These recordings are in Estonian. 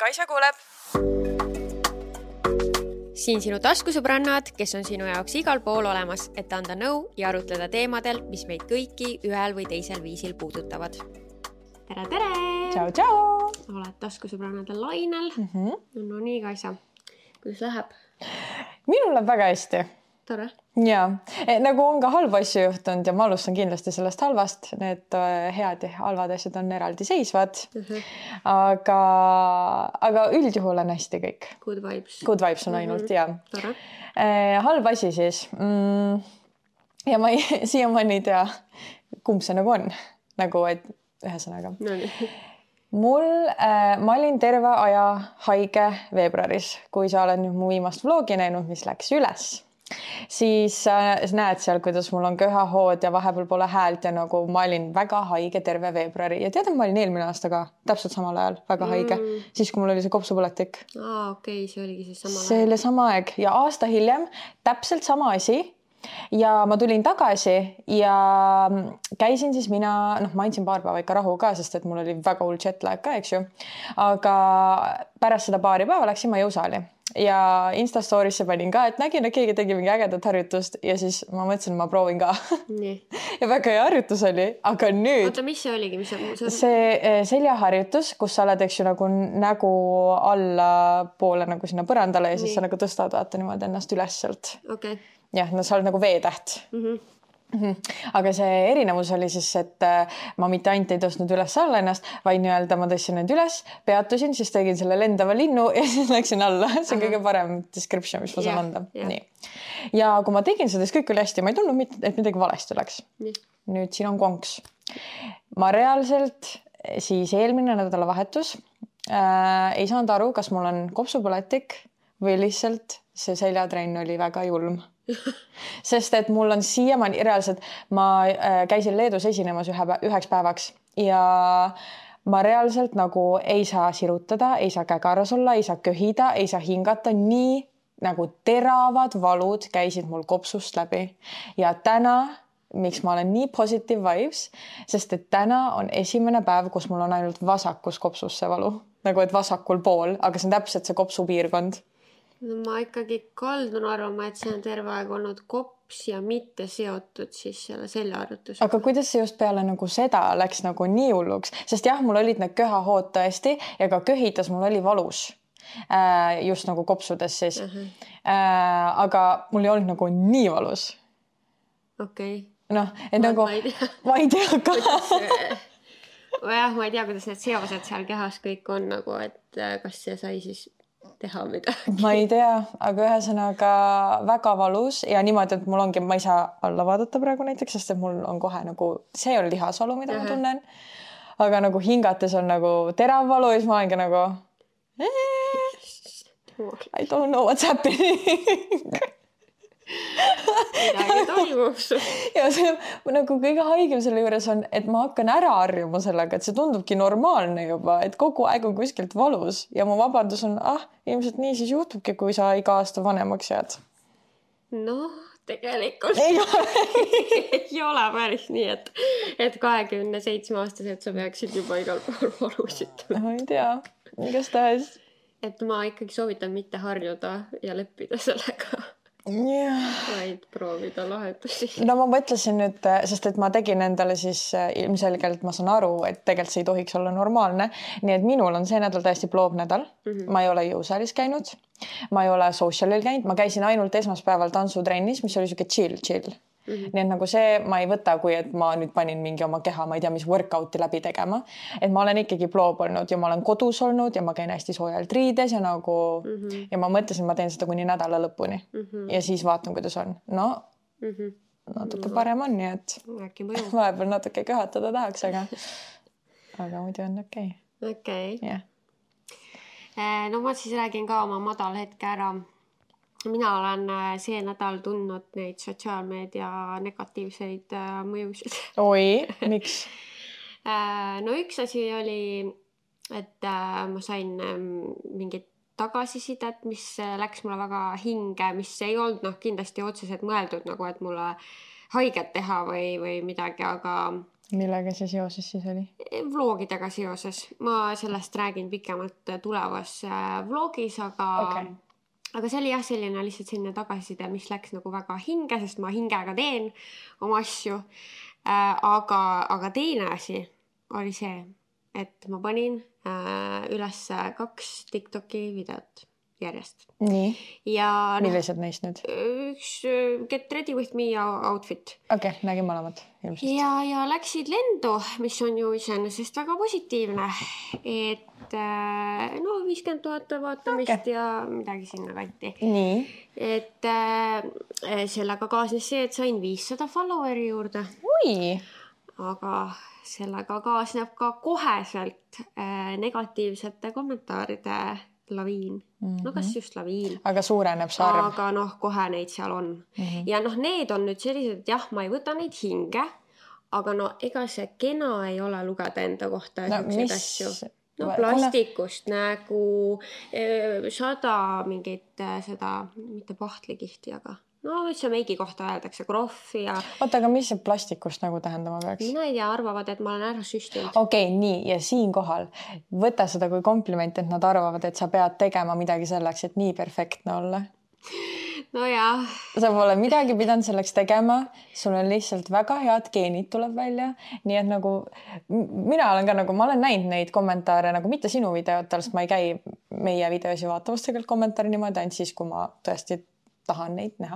Kaisa kuuleb. Siin sinu taskusõbrannad, kes on sinu jaoks igal pool olemas, et anda nõu ja arutleda teemadel, mis meid kõiki ühel või teisel viisil puudutavad. Tere, tere! Tšau, tšau! Oled taskusõbrannadel lainel. No nii, Kaisa. Kuidas läheb? Minul läheb väga hästi. Tore. Ja, nagu on ka halba asju juhtunud ja ma alustan kindlasti sellest halvast. Need head ja halvad asjad on eraldi seisvad. Aga üldjuhul on hästi kõik. Good vibes. Good vibes on ainult, ja. Tore. Halb asi siis. Ja ma siiamaani ei tea, kumb see nagu on. Nagu, et ühesõnaga. No nii. Ma olin terve aja haige veebruaris, kui sa oled nüüd mu viimast vlogi näinud, mis läks üles. Siis näed seal, kuidas mul on köhahood ja vahepeal pole häält ja nagu ma olin väga haige terve veebruari ja tead, ma olin eelmine aasta ka täpselt samal ajal väga haige, siis kui mul oli see kopsupõletik. Okei, see oligi siis sama aeg. See oli sama aeg ja aasta hiljem täpselt sama asi ja ma tulin tagasi ja käisin siis mina, ma andsin paar päeva ikka rahu ka, sest et mul oli väga hull jetlag ka, eks ju, aga pärast seda paari päeva läksin ma jõusaali. Ja Instastorisse panin ka, et nägin, et keegi tegi mingi ägedat harjutust ja siis ma mõtlesin, ma proovin ka. Nii. Ja väga hea harjutus oli, aga nüüd... Oota, mis see oligi? See seljaharjutus, kus sa oled, eks ju, nagu nägu alla poole nagu sinna põrandale ja siis sa nagu tõstad, vaata niimoodi ennast üles sealt. Okay. Jah, sa oled nagu veetäht. Aga see erinevus oli siis, et ma mitte ainult ei tõstnud üles alla ennast, vaid nii-öelda ma tõstsin need üles, peatusin, siis tegin selle lendava linnu ja siis läksin alla. See on kõige parem description, mis ma saan anda. Nii. Ja kui ma tegin seda, siis kõik oli hästi. Ma ei tundnud, et midagi valesti oleks. Nüüd siin on konks. Ma reaalselt siis eelmine nädalavahetus ei saanud aru, kas mul on kopsupõletik või lihtsalt see seljatrenn oli väga julm. Sest et mul on siiamaani reaalselt, ma käisin Leedus esinemas üheks päevaks ja ma reaalselt nagu ei saa sirutada, ei saa kägaras olla, ei saa köhida, ei saa hingata, nii nagu teravad valud käisid mul kopsust läbi. Ja täna, miks ma olen nii positive vibes, sest et täna on esimene päev, kus mul on ainult vasakus kopsus see valu, nagu et vasakul pool, aga see on täpselt see kopsupiirkond. No ma ikkagi kaldun arvama, et see on terve aeg olnud kops ja mitte seotud siis selle seljaharjutusega. Aga kuidas see just peale nagu seda läks nagu nii hulluks? Sest jah, mul olid need köhahood tõesti ja ka köhitas mul oli valus. Just nagu kopsudes siis. Aga mul ei olnud nagu nii valus. Okei. Noh, et nagu... Ma ei tea ka. Jah, ma ei tea, kuidas need seosed seal kehas kõik on nagu, et kas see sai siis... teha midagi. Ma ei tea, aga ühesõnaga väga valus ja niimoodi, et mul ongi, ma ei saa alla vaadata praegu näiteks, sest et mul on kohe nagu, see on lihasvalu, mida ma tunnen. Aga nagu hingates on nagu terav valu ja siis ma olengi nagu I don't know what's happening. Midagi toimub su. Ja see nagu kõige haigem selle juures on, et ma hakkan ära harjuma sellega, et see tundubki normaalne juba, et kogu aeg on kuskilt valus ja mu vabandus on, ilmselt nii siis juhtubki, kui sa iga aasta vanemaks jääd. No, tegelikult ei ole päris nii, et 27-aastaselt sa peaksid juba igal pool valusid. Ma ei tea, kas tahes. Et ma ikkagi soovitan mitte harjuda ja leppida sellega. Vaid proovida lahendusi. No ma mõtlesin nüüd, sest et ma tegin endale siis ilmselgelt ma saan aru, et tegelikult see ei tohiks olla normaalne. Nii et minul on see nädal täiesti ploob nädal. Ma ei ole jõusaalis käinud. Ma ei ole socialil käinud. Ma käisin ainult esmaspäeval tantsutrennis, mis oli siuke chill. Nii et nagu see ma ei võta, kui et ma nüüd panin mingi oma keha, ma ei tea, mis workouti läbi tegema. Et ma olen ikkagi ploob olnud ja ma olen kodus olnud ja ma käin hästi soojalt riides ja nagu ja ma mõtlesin, ma teen seda kuni nädala lõpuni ja siis vaatan, kuidas on. No, natuke parem on, nii et vahepeal natuke köhatada tahaks, aga muidu on okei. Okei. No ma siis räägin ka oma madal hetke ära. Mina olen see nädal tundnud neid sotsiaalmeedia negatiivseid mõjusid. Oi, miks? No üks asi oli, et ma sain mingit tagasisidet, mis läks mulle väga hinge, mis ei olnud kindlasti otseselt mõeldud, nagu et mulle haiget teha või midagi, aga Millega see seoses siis oli? Vlogidega seoses. Ma sellest räägin pikemalt tulevas vlogis, aga see oli jah selline lihtsalt selline tagasiside, mis läks nagu väga hinge, sest ma hingega teen oma asju. Aga teine asi oli see, et ma panin üles 2 TikToki videot järjest. Nii. Ja millised neist nüüd? Üks Get Ready With Me outfit. Okei, nägin mõlemad ilmselt. Ja läksid lendu, mis on ju iseenesest väga positiivne. Et 50 000 vaatamist ja midagi sinna kanti. Nii. Et sellega kaasnes see, et sain 500 followeri juurde. Ui! Aga sellega kaasneb ka koheselt negatiivsete kommentaaride laviin. No kas just laviin. Aga suureneb see arv. Aga kohe neid seal on. Ja need on nüüd sellised, et jah, ma ei võta neid hinge, aga ega see kena ei ole lugeda enda kohta selliseid asju. Plastikust nägu, 100 mingit seda, mitte pahtlikihti, aga mis see meigi kohta öeldakse, krohvi ja... Oota, aga mis see plastikust nagu tähendama peaks? Mina ei tea, arvavad, et ma olen ära süstinud. Okei, nii, ja siin kohal võta seda kui kompliment, et nad arvavad, et sa pead tegema midagi selleks, et nii perfektne olla. No jah. Sa pole midagi pidanud selleks tegema, sul on lihtsalt väga head geenid tuleb välja, nii et nagu mina olen ka nagu, ma olen näinud neid kommentaare nagu mitte sinu videotel, sest ma ei käi meie videosi vaatamas tegelikult kommentaari niimoodi, ainult siis, kui ma tõesti tahan neid näha.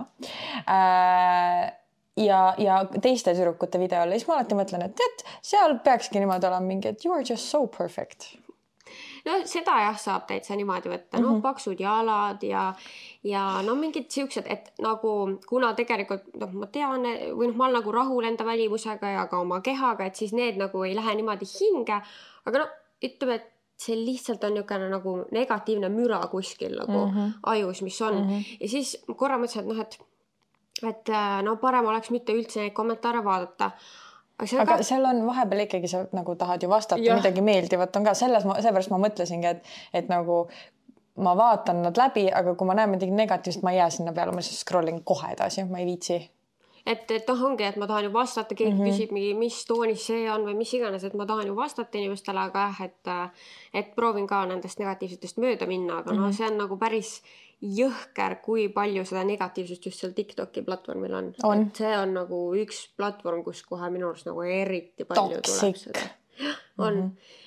Ja teiste tüdrukute videole, siis ma alati mõtlen, et seal peakski niimoodi olema mingi, et you are just so perfect. No seda jah saab täitsa niimoodi võtta, paksud jalad ja mingid siuksed, et nagu kuna tegelikult ma tean või ma olen nagu rahul enda välimusega ja ka oma kehaga, et siis need nagu ei lähe niimoodi hinge, aga ütleme, et see lihtsalt on niisugune nagu negatiivne müra kuskil nagu ajus, mis on. Ja siis korra mõtlesin, et parem oleks mitte üldse neid kommentaare vaadata. Aga seal on vahepeal ikkagi sa nagu tahad ju vastata midagi meeldivat on ka. Seepärast ma mõtlesingi, et nagu ma vaatan nad läbi, aga kui ma näen midagi negatiivset, ma ei jää sinna peale, ma scrollin kohe edasi, ma ei viitsi. Et ongi, et ma tahan ju vastata, keegi küsib mingi, mis toonis see on või mis iganes, et ma tahan ju vastata inimestele, aga et proovin ka nendest negatiivsetest mööda minna, aga see on nagu päris jõhker, kui palju seda negatiivsust just seal TikToki platvormil on. Et see on nagu üks platvorm, kus kohe minu arust nagu eriti palju tuleb seda. On.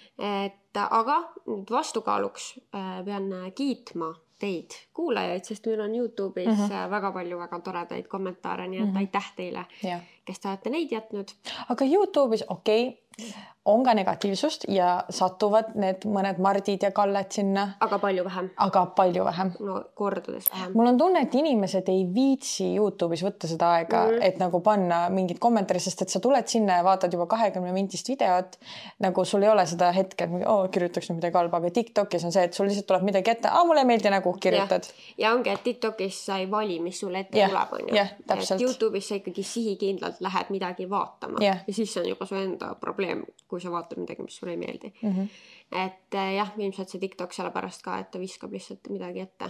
Aga nüüd vastukaaluks pean kiitma teid kuulajaid, sest meil on YouTube'is väga palju väga toredaid kommentaare, nii et aitäh teile, kes te olete neid jätnud. Aga YouTube'is on ka negatiivsust ja satuvad need mõned Mardid ja Kallet sinna. Aga palju vähem. No kordades vähem. Mul on tunne, et inimesed ei viitsi YouTube'is võtta seda aega, et nagu panna mingid kommentaari, sest et sa tuled sinna ja vaatad juba 20 mintist videot, nagu sul ei ole seda hetke, et kirjutaks midagi halba, aga TikTokis on see, et sul lihtsalt tuleb midagi ette, mulle ei meeldi nägu, kirjutad. Ja ongi, et TikTokis sa ei vali, mis sul ette tuleb, on ju. Et YouTube'is sa ikkagi sihikindlalt lähed midagi vaatama ja siis on juba su enda probleem, kui sa vaatad midagi, mis sulle ei meeldi. Et jah, ilmselt see TikTok sellepärast ka, et ta viskab lihtsalt midagi ette.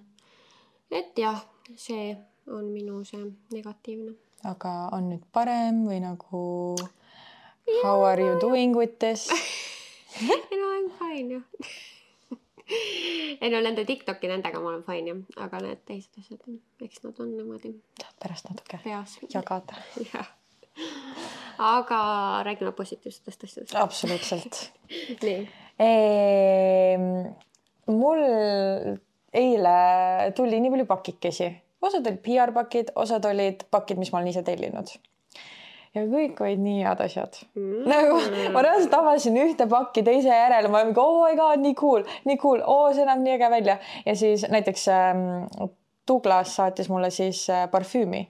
Et jah, see on minu see negatiivne. Aga on nüüd parem või nagu how are you doing with this? I'm fine, jah. Nende TikToki nendega ma olen fine, jah. Aga need teised asjad, eks nad on niimoodi. Pärast natuke peas jagada. Jah. Aga räägime positiivsetest asjadest. Absoluutselt. Nii. Mul eile tuli nii palju pakikesi. Osad olid PR-pakid, osad olid pakid, mis ma olen ise tellinud. Ja kõik olid nii head asjad. Nagu, ma reaalselt avasin ühte pakki teise järele. Ma olin, oh my god, nii cool. See näeb nii äge välja. Ja siis näiteks Douglas saatis mulle siis parfüümi.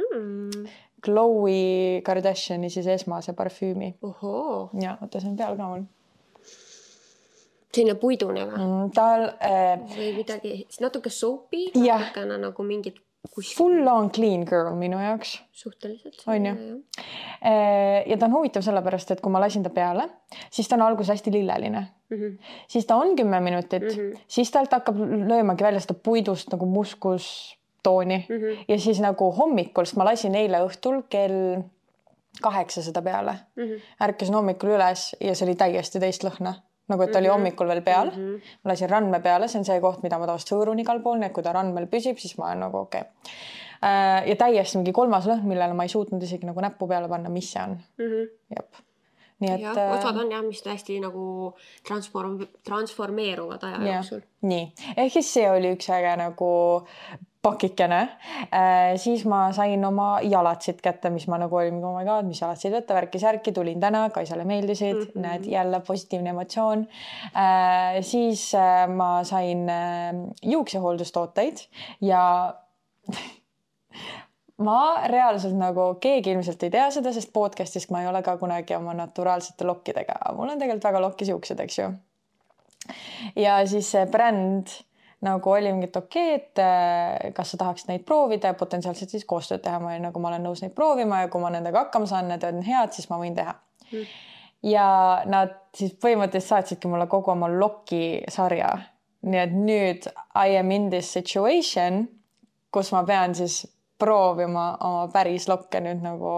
Chloe Kardashiani siis esmase parfüümi. Ohoo. Ja, oota, see on peal ka mul. Selline puidune või? Tal... või midagi, natuke soapy, natukene nagu mingid kuskil. Full on clean girl minu jaoks. Suhteliselt. On ju. Ja ta on huvitav sellepärast, et kui ma lasin ta peale, siis ta on alguses hästi lilleline. Siis ta on 10 minutit, siis talt hakkab löömagi välja seda puidust nagu muskus tooni ja siis nagu hommikul, sest ma lasin eile õhtul kell 800 peale. Ärkasin hommikul üles ja see oli täiesti teist lõhna. Nagu, et oli hommikul veel peal. Ma lasin randme peale, see on see koht, mida ma tavaliselt hõõrun igal pool, nii et kui ta randmel püsib, siis ma olen nagu okei. Ja täiesti mingi 3. lõhn, millele ma ei suutnud isegi nagu näppu peale panna, mis see on. Jep. Nii et, osad on jah, mis täiesti nagu transformeeruvad aja jooksul. Nii, ehk siis see oli üks äge nagu pakikene. Siis ma sain oma jalatsid kätte, mis ma nagu olin, oh my god, mis jalatsid võtta, värki-särki, tulin täna, Kaisale meeldisid, näed jälle positiivne emotsioon. Siis ma sain juuksehooldustooteid ja ma reaalselt nagu keegi ilmselt ei tea seda, sest podcastist ma ei ole ka kunagi oma naturaalsete lokkidega. Mul on tegelikult väga lokkis juuksed, eks ju. Ja siis see bränd nagu oli mingit okei, et kas sa tahaksid neid proovida ja potentsiaalselt siis koostööd teha. Ma olen nõus neid proovima ja kui ma nendega hakkama saan, need on head, siis ma võin teha. Ja nad siis põhimõtteliselt saatsidki mulle kogu oma lokki sarja. Nii et nüüd I am in this situation, kus ma pean siis proovima oma päris lokke nüüd nagu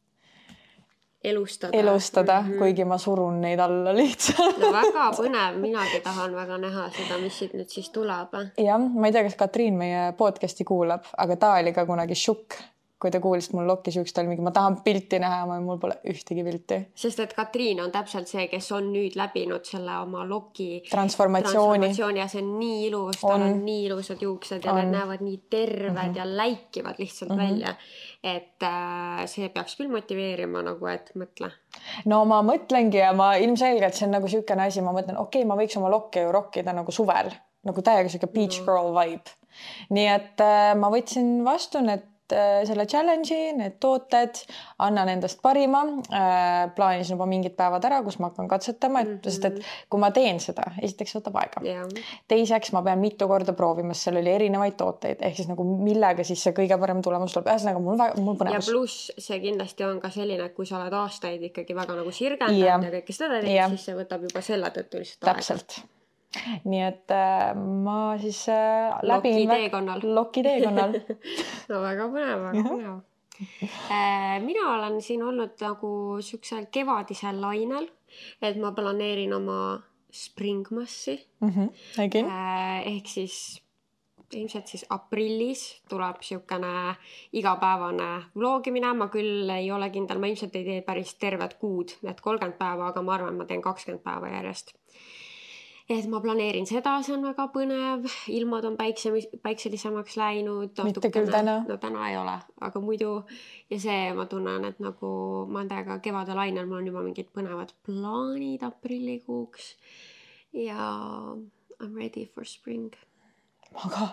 elustada, kuigi ma surun neid alla lihtsalt. No väga põnev, minagi tahan väga näha seda, mis siit nüüd siis tuleb. Jah, ma ei tea, kas Katriin meie podcasti kuulab, aga ta oli ka kunagi šukk, kui ta kuulis mul lokkis juukst, oli mingi, ma tahan pilti näha, mul pole ühtegi pilti. Sest et Katriin on täpselt see, kes on nüüd läbinud selle oma loki transformatsiooni ja see on nii ilus, tal on nii ilusad juuksed ja need näevad nii terved ja läikivad lihtsalt välja. Et see peaks küll motiveerima nagu, et mõtle. No ma mõtlengi ja ma ilmselgelt see on nagu siukene asi, ma mõtlen, okei, ma võiks oma lokke ju rokkida nagu suvel, nagu täiega siuke beach girl vibe. Nii et ma võtsin vastu selle challenge'i, need tooted, annan endast parima, plaanisin juba mingid päevad ära, kus ma hakkan katsetama, sest et kui ma teen seda, esiteks võtab aega. Teiseks ma pean mitu korda proovima, sest seal oli erinevaid tooteid, ehk siis nagu millega siis see kõige parem tulemus tuleb. Ühesõnaga mul põnevus. Ja pluss see kindlasti on ka selline, et kui sa oled aastaid ikkagi väga nagu sirgendanud ja kõike seda teed, siis see võtab juba selle tõttu lihtsalt aega. Täpselt. Nii et ma siis Loki teekonnal. No väga põnev. Mina olen siin olnud nagu siuksel kevadisel lainel, et ma planeerin oma springmassi. Ehk siis ilmselt siis aprillis tuleb siukene igapäevane vlogimine. Ma küll ei ole kindel, ma ilmselt ei tee päris tervet kuud, et 30 päeva, aga ma arvan, ma teen 20 päeva järjest. Et ma planeerin seda, see on väga põnev, ilmad on päikselisemaks läinud. Mitte küll täna. No täna ei ole, aga muidu. Ja see ma tunnen, et nagu ma olen täiega kevade lainel, mul on juba mingid põnevad plaanid aprillikuuks. Ja I'm ready for spring. Ma ka.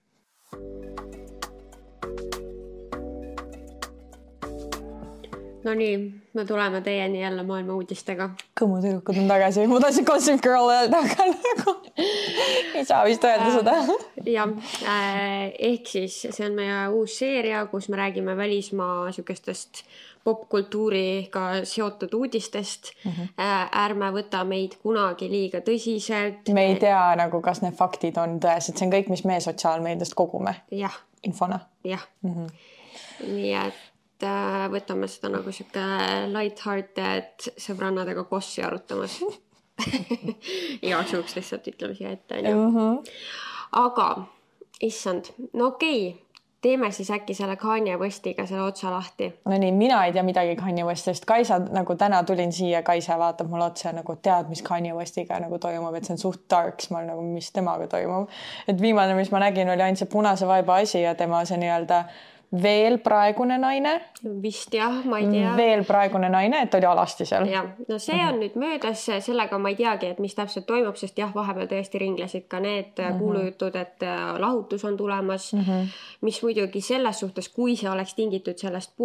No nii, me tuleme teieni jälle maailma uudistega. Kõmutürukud on tagasi. Ma tahtsin Gossip Girl öelda, aga nagu ei saa vist öelda seda. Ja, ehk siis see on meie uus seeria, kus me räägime välismaa siukestest popkultuuriga seotud uudistest. Ärme võta meid kunagi liiga tõsiselt. Me ei tea, nagu, kas need faktid on tõesed. See on kõik, mis me sotsiaalmeediast kogume. Infona. Jah. Nii et võtame seda nagu siuke light-hearted sõbrannadega kossi arutamas. Igaks juhuks lihtsalt ütleme siia ette. Aga, issand, no okei, teeme siis äkki selle Kanye Westiga selle otsa lahti. No nii, mina ei tea midagi Kanye Westist. Kaisa, nagu täna tulin siia, Kaisa vaatab mulle otsa ja nagu tead, mis Kanye Westiga nagu toimub, et see on suht dark, ma nagu, mis temaga toimub. Et viimane, mis ma nägin, oli ainult see punase vaiba asi ja tema see nii-öelda veel praegune naine. Vist jah, ma ei tea. Veel praegune naine, et oli alasti seal. Ja, no see on nüüd möödas, sellega ma ei teagi, et mis täpselt toimub, sest jah, vahepeal tõesti ringlesid ka need kuulujutud, et lahutus on tulemas, mis muidugi selles suhtes, kui see oleks tingitud sellest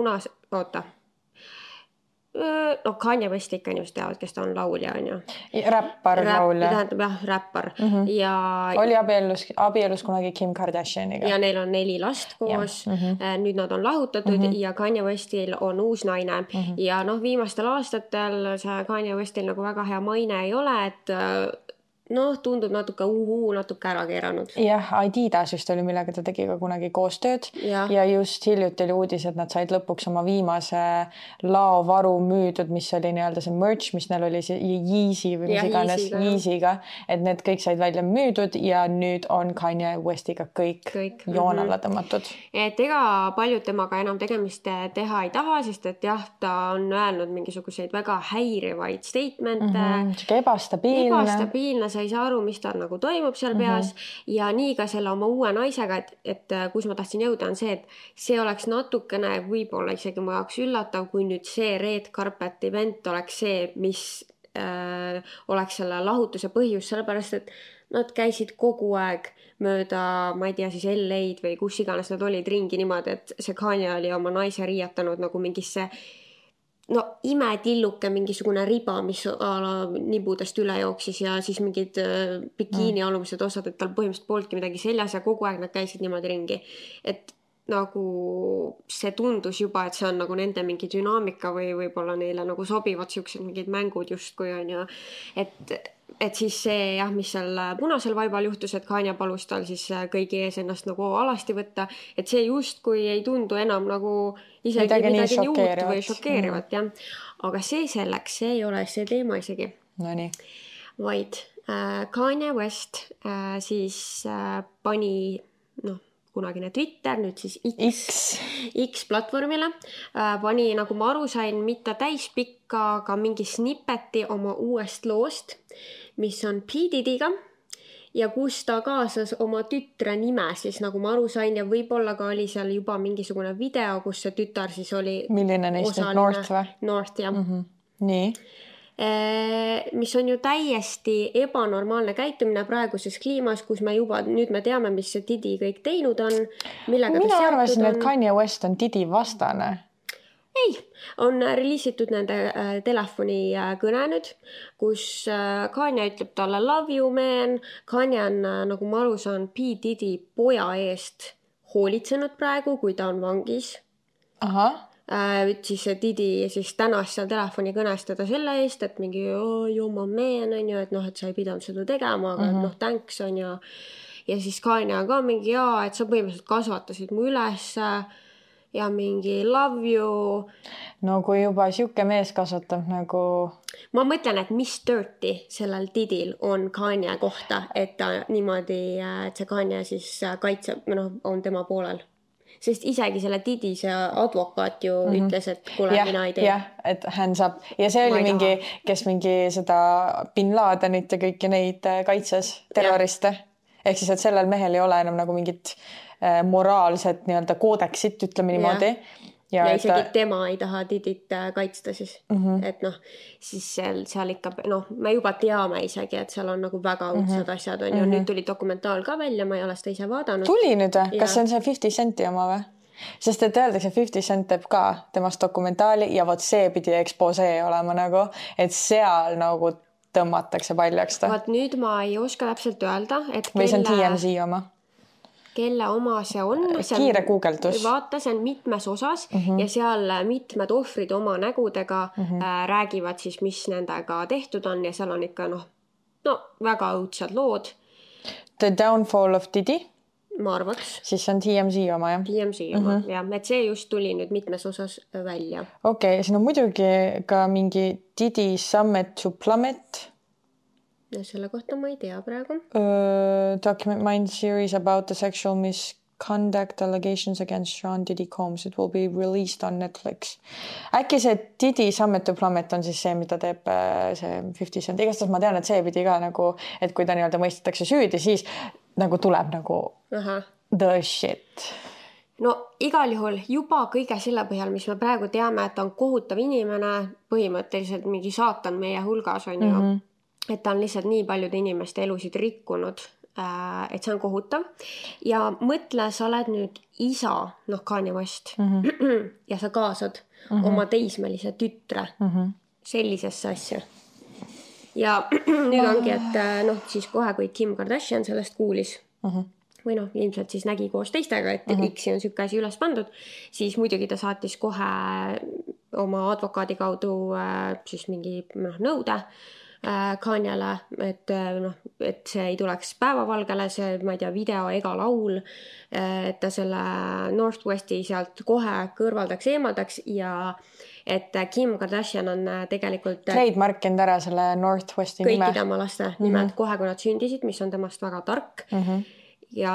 no Kanye West ikka inimesed teavad, kes ta on laulja, on ju. Räppar, laulja. Tähendab jah, räppar. Ja oli abielus kunagi Kim Kardashianiga. Ja neil on 4 last koos. Nüüd nad on lahutatud ja Kanye Westil on uus naine. Ja noh, viimastel aastatel see Kanye Westil nagu väga hea maine ei ole, et tundub natuke natuke ära keeranud. Jah, Adidas just oli, millega ta tegi ka kunagi koostööd ja just hiljuti oli uudis, et nad said lõpuks oma viimase laovaru müüdud, mis oli nii-öelda see merch, mis neil oli see Yeezy või mis iganes Yeezyga, et need kõik said välja müüdud ja nüüd on Kanye Westiga kõik joon alla tõmmatud. Et ega paljud temaga enam tegemist teha ei taha, sest et jah, ta on öelnud mingisuguseid väga häirivaid statemente. Ebastabiilne, sa ei saa aru, mis tal nagu toimub seal peas ja nii ka selle oma uue naisega, et kus ma tahtsin jõuda on see, et see oleks natukene võib-olla isegi mu jaoks üllatav, kui nüüd see red carpet event oleks see, mis oleks selle lahutuse põhjus, sellepärast et nad käisid kogu aeg mööda, ma ei tea, siis LA-d või kus iganes nad olid ringi niimoodi, et see Kanye oli oma naise riiatanud nagu mingisse imetilluke mingisugune riba, mis nibudest üle jooksis ja siis mingid bikiini alumised osad, et tal põhimõtteliselt polnudki midagi seljas ja kogu aeg nad käisid niimoodi ringi. Et nagu see tundus juba, et see on nagu nende mingi dünaamika või võib-olla neile nagu sobivad siuksed mingid mängud justkui on ju. Et siis see jah, mis seal punasel vaibal juhtus, et Kanye palus tal siis kõigi ees ennast nagu alasti võtta, et see justkui ei tundu enam nagu isegi midagi nii uut või šokeerivat jah. Aga see selleks, see ei ole see teema isegi. No nii. Vaid Kanye West siis pani kunagine Twitter, nüüd siis X platvormile, pani, nagu ma aru sain, mitte täispikka, aga mingi snippeti oma uuest loost, mis on P. Diddy'ga ja kus ta kaasas oma tütre nime, siis nagu ma aru sain ja võib-olla ka oli seal juba mingisugune video, kus see tütar siis oli milline neist nüüd North või? North, jah. Nii. Mis on ju täiesti ebanormaalne käitumine praeguses kliimas, kus nüüd me teame, mis see Diddy kõik teinud on, millega mina arvasin, et Kanye West on Diddy vastane. Ei, on reliisitud nende telefoni kõne nüüd, kus Kanye ütleb talle love you man. Kanye on, nagu ma aru saan, P. Diddy poja eest hoolitsenud praegu, kui ta on vangis. Siis Diddy siis tänas seal telefoni kõnes teda selle eest, et mingi you're my man on ju, et et sa ei pidanud seda tegema, aga thanks on ju. Ja siis Kanye ka mingi et sa põhimõtteliselt kasvatasid mu üles ja mingi love you. No kui juba siuke mees kasvatab nagu... Ma mõtlen, et mis dirty sellel Diddyl on Kanye kohta, et ta niimoodi, et see Kanye siis kaitseb, on tema poolel. Sest isegi selle Diddy see advokaat ju ütles, et kuule, mina ei tee. Jah, et hän saab. Ja see oli mingi, kes mingi seda Bin Ladenit ja kõiki neid kaitses terroriste. Ehk siis, et sellel mehel ei ole enam nagu mingit moraalset nii-öelda koodeksit, ütleme niimoodi. Ja isegi tema ei taha Diddyt kaitsta siis. Et siis seal ikka, me juba teame isegi, et seal on nagu väga õudsed asjad on ju. Nüüd tuli dokumentaal ka välja, ma ei ole seda ise vaadanud. Tuli nüüd või? Kas see on see 50 Centi oma või? Sest et öeldakse, 50 Cent teeb ka temast dokumentaali ja vot see pidi expose olema nagu, et seal nagu tõmmatakse paljaks ta. Vaat nüüd ma ei oska täpselt öelda, et või see on TMZ oma? Kelle oma see on. Kiire guugeldus. Vaata, see on mitmes osas ja seal mitmed ohvrid oma nägudega räägivad siis, mis nendega tehtud on ja seal on ikka väga õudsad lood. The Downfall of Diddy. Ma arvaks. Siis see on TMZ oma, jah? TMZ oma, jah. Et see just tuli nüüd mitmes osas välja. Okei, siin on muidugi ka mingi Diddy Summit to Plummet. Ja selle kohta ma ei tea praegu. Document Mind series about the sexual misconduct allegations against Sean Diddy Combs. It will be released on Netflix. Äkki see Diddy Summit to Plummet on siis see, mida teeb see 50 Cent. Igastas ma tean, et see pidi ka nagu, et kui ta nii-öelda mõistetakse süüdi, siis nagu tuleb nagu the shit. No igal juhul juba kõige selle põhjal, mis me praegu teame, et ta on kohutav inimene, põhimõtteliselt mingi saatan meie hulgas on ju. Et ta on lihtsalt nii paljude inimeste elusid rikkunud, et see on kohutav. Ja mõtle, sa oled nüüd isa, Kanye West, ja sa kaasad oma teismelise tütre sellisesse asja. Ja nüüd ongi, et siis kohe, kui Kim Kardashian sellest kuulis, või ilmselt siis nägi koos teistega, et X-i on siuke asi üles pandud, siis muidugi ta saatis kohe oma advokaadi kaudu siis mingi nõude Kanyele, et et see ei tuleks päevavalgele, see, ma ei tea, video ega laul, et ta selle Northwesti sealt kohe kõrvaldaks, eemaldaks ja et Kim Kardashian on tegelikult trademarkinud ära selle Northwesti nime. Kõikide oma laste nimed kohe, kui nad sündisid, mis on temast väga tark. Ja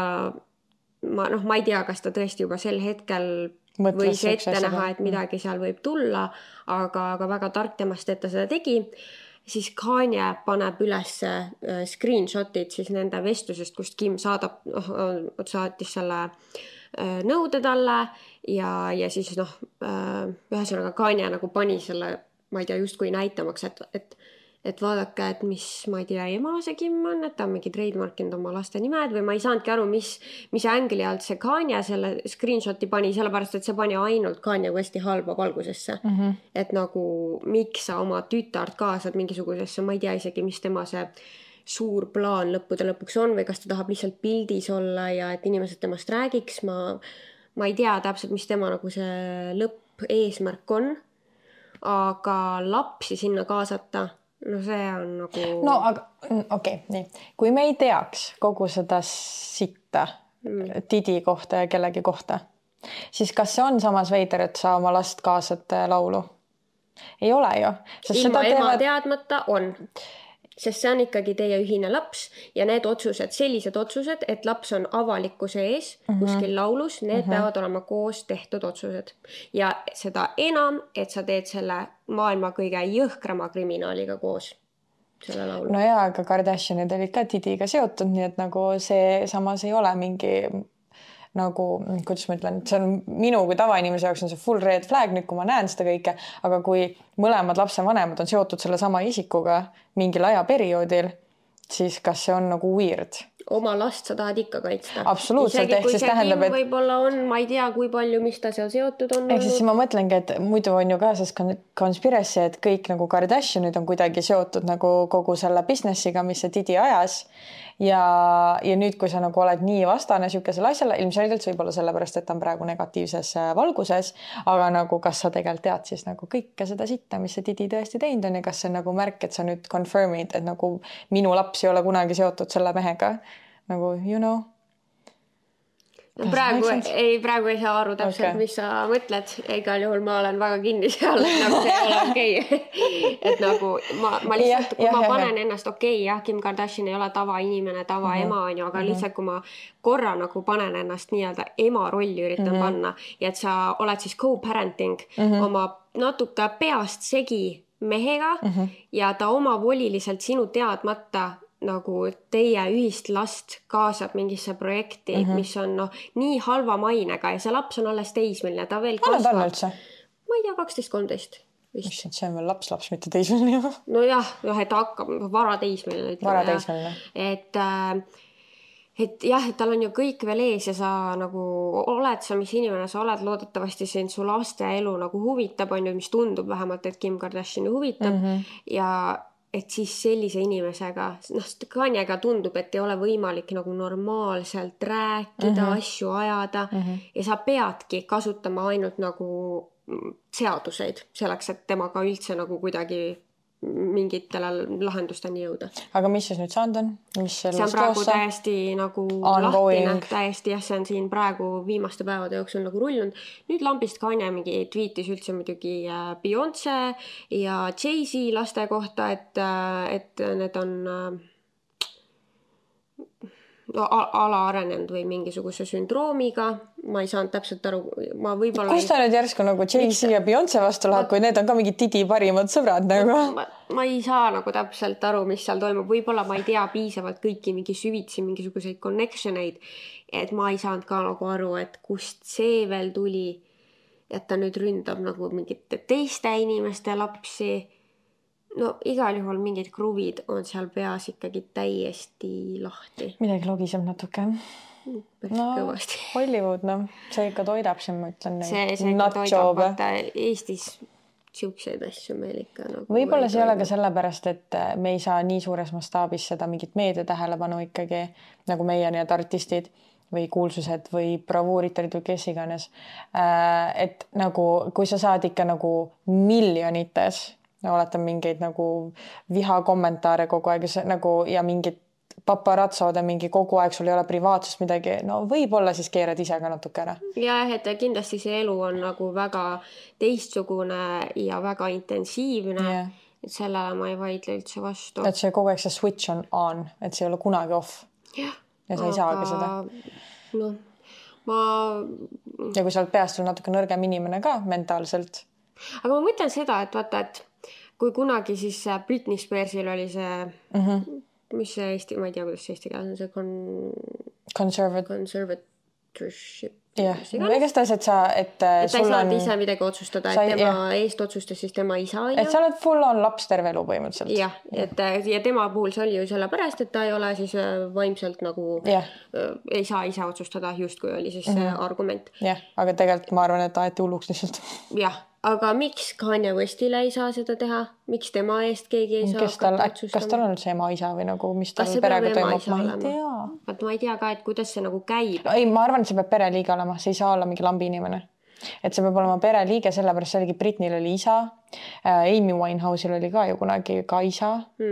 ma ei tea, kas ta tõesti juba sel hetkel võis ette näha, et midagi seal võib tulla, aga väga tark temast, et ta seda tegi. Siis Kanye paneb üles screenshotid siis nende vestlusest, kust Kim saatis selle nõude talle ja siis ühesõnaga Kanye nagu pani selle, ma ei tea, justkui näitamaks, et vaadake, et mis, ma ei tea, ema see Kim on, et ta on mingi trademarkinud oma laste nimed või ma ei saanudki aru, mis ängli alt see Kanye selle screenshoti pani, sellepärast, et see pani ainult Kanye Westi halba valgusesse. Et nagu, miks sa oma tütart kaasad mingisugusesse, ma ei tea isegi, mis tema see suur plaan lõppude lõpuks on või kas ta tahab lihtsalt pildis olla ja et inimesed temast räägiks. Ma ei tea täpselt, mis tema nagu see lõpp eesmärk on, aga lapsi sinna kaasata, no see on nagu... No aga okei, nii. Kui me ei teaks kogu seda sitta Didi kohta ja kellegi kohta, siis kas see on samas veider, et sa oma last kaasad laulu? Ei ole ju. Ilma ema teadmata on. Sest see on ikkagi teie ühine laps ja need otsused, sellised otsused, et laps on avalikkuse ees kuskil laulus, need peavad olema koos tehtud otsused. Ja seda enam, et sa teed selle maailma kõige jõhkrama kriminaaliga koos selle laulu. No jaa, aga Kardashianid olid ka Didiga seotud, nii et nagu see samas ei ole mingi nagu, kuidas ma ütlen, see on minu kui tavainimese jaoks on see full red flag, nüüd kui ma näen seda kõike, aga kui mõlemad lapsevanemad on seotud selle sama isikuga mingil ajaperioodil, siis kas see on nagu weird? Oma last sa tahad ikka kaitsta. Absoluutselt. Isegi kui see Kim võib-olla on, ma ei tea, kui palju, mis ta seal seotud on. Ehk siis ma mõtlengi, et muidu on ju ka sest konspiratsi, et kõik nagu Kardashianid on kuidagi seotud nagu kogu selle businessiga, mis see Didi ajas. Ja nüüd, kui sa nagu oled nii vastane siukesele asjale, ilmselgelt võib olla sellepärast, et ta on praegu negatiivses valguses, aga nagu kas sa tegelikult tead siis nagu kõike seda sitta, mis see Didi tõesti teinud on ja kas see on nagu märk, et sa nüüd confirmid, et nagu minu laps ei ole kunagi seotud selle mehega, nagu you know. No, praegu ei saa aru täpselt, mis sa mõtled. Igal juhul ma olen väga kinni seal, et nagu see ei ole okei. Et nagu ma lihtsalt, kui ma panen ennast jah, Kim Kardashian ei ole tavainimene, ema on ju, aga lihtsalt kui ma korra nagu panen ennast nii-öelda ema rolli üritan panna ja et sa oled siis co-parenting oma natuke peast segi mehega ja ta omavoliliselt sinu teadmata nagu teie ühist last kaasab mingisse projekti, mis on nii halva mainega ja see laps on alles teismeline, ta veel kasvab. Ma ei tea, 12-13 vist. See on veel laps, mitte teismeline. No jah, et hakkab vara teismeline. Et jah, et tal on ju kõik veel ees ja sa nagu oled sa, mis inimene sa oled, loodetavasti sind su laste elu nagu huvitab, on ju, mis tundub vähemalt, et Kim Kardashiani huvitab ja et siis sellise inimesega, Kanyega tundub, et ei ole võimalik nagu normaalselt rääkida, asju ajada ja sa peadki kasutama ainult nagu seaduseid selleks, et temaga üldse nagu kuidagi mingitele lahendusteni jõuda. Aga mis siis nüüd saanud on? See on praegu täiesti nagu lahtine, täiesti jah, see on siin praegu viimaste päevade jooksul nagu rullunud. Nüüd lambist Kanye mingi tweetis üldse muidugi Beyoncé ja Jay-Z laste kohta, et need on alaarenenud või mingisuguse sündroomiga. Ma ei saanud täpselt aru. Kus ta nüüd järsku nagu Jay-Z ja Beyoncé vastu läheb, kui need on ka mingid Didi parimad sõbrad nagu? Ma ei saa nagu täpselt aru, mis seal toimub. Võib-olla ma ei tea piisavalt kõiki mingi süvitsi, mingisuguseid connectioneid, et ma ei saanud ka nagu aru, et kust see veel tuli, et ta nüüd ründab nagu mingite teiste inimeste lapsi. No igal juhul mingid kruvid on seal peas ikkagi täiesti lahti. Midagi logiseb natuke. Kõvasti. Hollywood, see ikka toidab siin, ma ütlen. See ikka toidab, vaata Eestis siukseid asju meil ikka nagu... Võib-olla see ei ole ka sellepärast, et me ei saa nii suures mastaabis seda mingit meediatähelepanu ikkagi, nagu meie need artistid või kuulsused või bravuuritarid või kes iganes. Et nagu, kui sa saad ikka nagu miljonites oletan mingeid nagu vihakommentaare kogu aeg nagu ja mingid paparatsode mingi kogu aeg, sul ei ole privaatsust midagi, no võib-olla siis keerad ise ka natuke ära. Ja, et kindlasti see elu on nagu väga teistsugune ja väga intensiivne. Yeah. Et sellele ma ei vaidle üldse vastu. Et see kogu aeg see switch on on, et see ei ole kunagi off. Ja sa ei saagi seda. No, ja kui sa oled peast natuke nõrgem inimene ka mentaalselt. Aga ma mõtlen seda, et vaata, et kui kunagi siis Britney Spearsil oli see, mis see Eesti, ma ei tea, kuidas see Eesti keeles on, see conservatorship. Jah, igastahes, et sa, et ta ei saanud ise midagi otsustada, et tema eest otsustas siis tema isa. Et sa oled full on laps terve elu põhimõtteliselt. Jah, ja tema puhul see oli ju sellepärast, et ta ei ole siis vaimselt nagu ei saa ise otsustada, just kui oli siis see argument. Jah, aga tegelikult ma arvan, et aeti hulluks lihtsalt. Jah, aga miks Kanye Westile ei saa seda teha? Miks tema eest keegi ei saa otsustama? Kas tal on üldse ema-isa või nagu, mis tal perega toimub? Ma ei tea. Ma ei tea ka, et kuidas see nagu käib. Ei, ma arvan, et see peab pereliige olema. See ei saa olla mingi lambi inimene. Et see peab olema pereliige, sellepärast see oligi Britneyl oli isa. Amy Winehouse'il oli ka ju kunagi ka isa.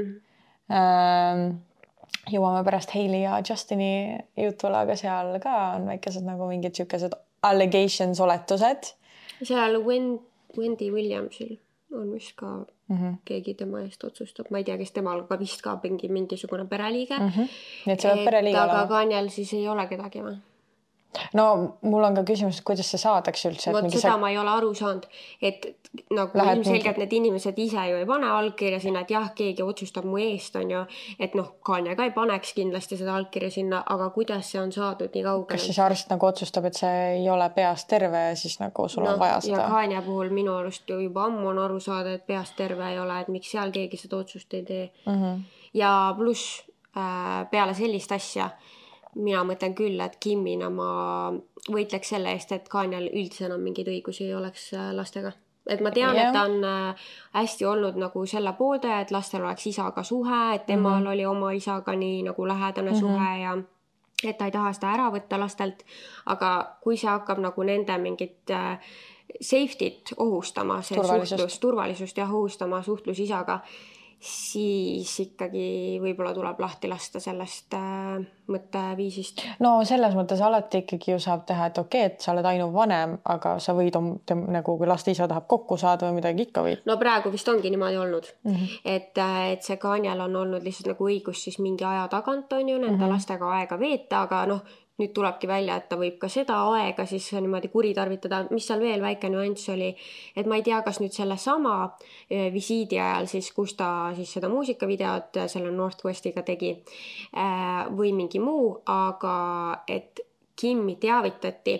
Jõuame pärast Hailey ja Justini jutule, aga seal ka on väikesed nagu mingid siukesed allegations, oletused. Seal Wendy Williamsil on vist ka keegi tema eest otsustab. Ma ei tea, kes temal ka vist ka mingisugune pereliige. Nii et see peab pereliige olema. Aga Kanyel siis ei ole kedagi või? No mul on ka küsimus, et kuidas see saadaks üldse. Vot seda ma ei ole aru saanud, et nagu ilmselgelt need inimesed ise ju ei pane allkirja sinna, et jah, keegi otsustab mu eest, on ju, et noh, Kanye ka ei paneks kindlasti seda allkirja sinna, aga kuidas see on saadud nii kaugele? Kas siis arst nagu otsustab, et see ei ole peast terve ja siis nagu sul on vaja seda? Ja Kanye puhul minu arust ju juba ammu on aru saada, et peast terve ei ole, et miks seal keegi seda otsust ei tee. Ja pluss peale sellist asja mina mõtlen küll, et Kimmina ma võitleks selle eest, et Kanyel üldse enam mingeid õigusi ei oleks lastega. Et ma tean, et ta on hästi olnud nagu selle poolde, et lastel oleks isaga suhe, et temal oli oma isaga nii nagu lähedane suhe ja et ta ei taha seda ära võtta lastelt. Aga kui see hakkab nagu nende mingit safety't ohustama, see turvalisust ja ohustama suhtlus isaga, siis ikkagi võib-olla tuleb lahti lasta sellest mõtteviisist. No selles mõttes alati ikkagi ju saab teha, et okei, et sa oled ainu vanem, aga sa võid nagu kui laste isa tahab kokku saada või midagi ikka võid. No praegu vist ongi niimoodi olnud. Et see Kanyel on olnud lihtsalt nagu õigus siis mingi aja tagant on ju nende lastega aega veeta, aga noh, nüüd tulebki välja, et ta võib ka seda aega siis niimoodi kuritarvitada. Mis seal veel väike nüanss oli, et ma ei tea, kas nüüd selle sama visiidi ajal siis, kus ta siis seda muusikavideot selle North Westiga tegi või mingi muu, aga et Kimmi teavitati,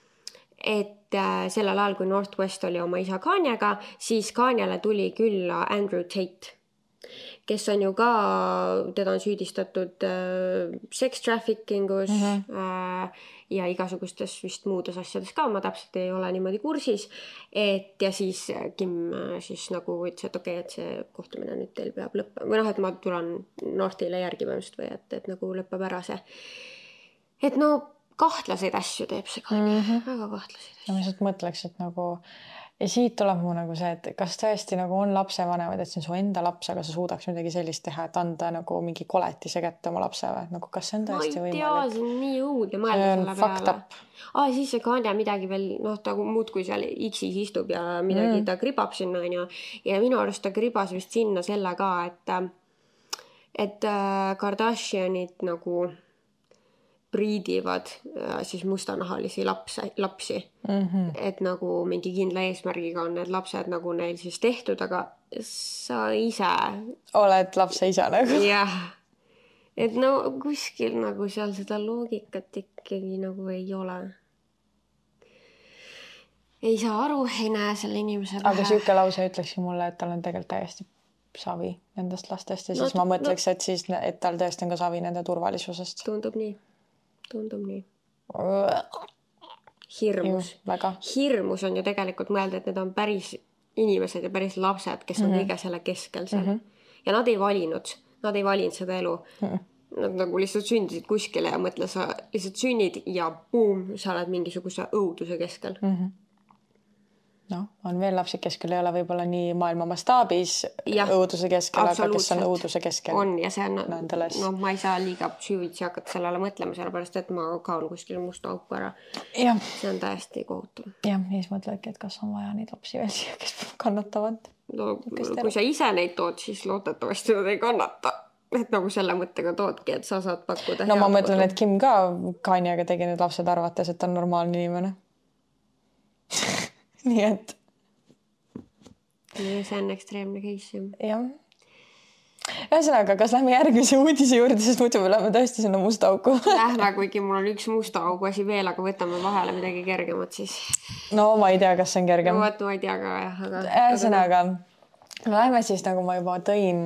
et sellel ajal, kui North West oli oma isa Kanyega, siis Kanyele tuli küll Andrew Tate, kes on ju ka, teda on süüdistatud sex traffickingus ja igasugustes vist muudes asjades ka, ma täpselt ei ole niimoodi kursis. Et ja siis Kim siis nagu ütles, et okei, et see kohtumine nüüd teil peab lõppema. Või noh, et ma tulen Northile järgi põhimõtteliselt või et nagu lõppeb ära see. Et no kahtlaseid asju teeb see Kanye, väga kahtlaseid asju. Ja ma lihtsalt mõtleks, et nagu ja siit tuleb mu nagu see, et kas tõesti nagu on lapsevanemad, et see on su enda laps, aga sa suudaks midagi sellist teha, et anda nagu mingi koletise kätte oma lapse või? Nagu kas see on tõesti võimalik? Ma ei tea, see on nii õudne mõelda selle peale. Siis see Kanye midagi veel, noh, ta muud kui seal X-is istub ja midagi ta kribab sinna, on ju. Ja minu arust ta kribas vist sinna selle ka, et Kardashianid nagu priidivad siis mustanahalisi lapsi. Et nagu mingi kindla eesmärgiga on need lapsed nagu neil siis tehtud, aga sa ise oled lapse isa nagu. Jah. Et no kuskil nagu seal seda loogikat ikkagi nagu ei ole. Ei saa aru, ei näe selle inimese pähe. Aga siuke lause ütlekski mulle, et tal on tegelikult täiesti savi nendest lastest ja siis ma mõtleks, et siis et tal tõesti on ka savi nende turvalisusest. Tundub nii. Hirmus. Hirmus on ju tegelikult mõelda, et need on päris inimesed ja päris lapsed, kes on kõige selle keskel seal. Ja nad ei valinud seda elu. Nad nagu lihtsalt sündisid kuskile ja mõtle, sa lihtsalt sünnid ja boom, sa oled mingisuguse õuduse keskel. noh, on veel lapsi, kes küll ei ole võib-olla nii maailma mastaabis õuduse keskel, aga kes on õuduse keskel. On ja see on, no ma ei saa liiga süvitsi hakata sellele mõtlema, sellepärast et ma kaon kuskil musta auku ära. Ja. See on täiesti kohutav. Ja siis mõtledki, et kas on vaja neid lapsi veel siia, kes kannatavad. No, kui sa ise neid tood, siis loodetavasti nad ei kannata. Et nagu selle mõttega toodki, et sa saad pakkuda. No ma mõtlen, et Kim ka Kanyaga tegi need lapsed arvates, et on normaalne inimene. Nii et see on ekstreemne case. Jah. Ühesõnaga, kas lähme järgmise uudise juurde, sest muidu me läheme tõesti sinna musta auku. Lähme, kuigi mul on üks musta augu asi veel, aga võtame vahele midagi kergemat siis. No ma ei tea, kas see on kergem. No ma ei tea ka, jah. Ühesõnaga, lähme siis, nagu ma juba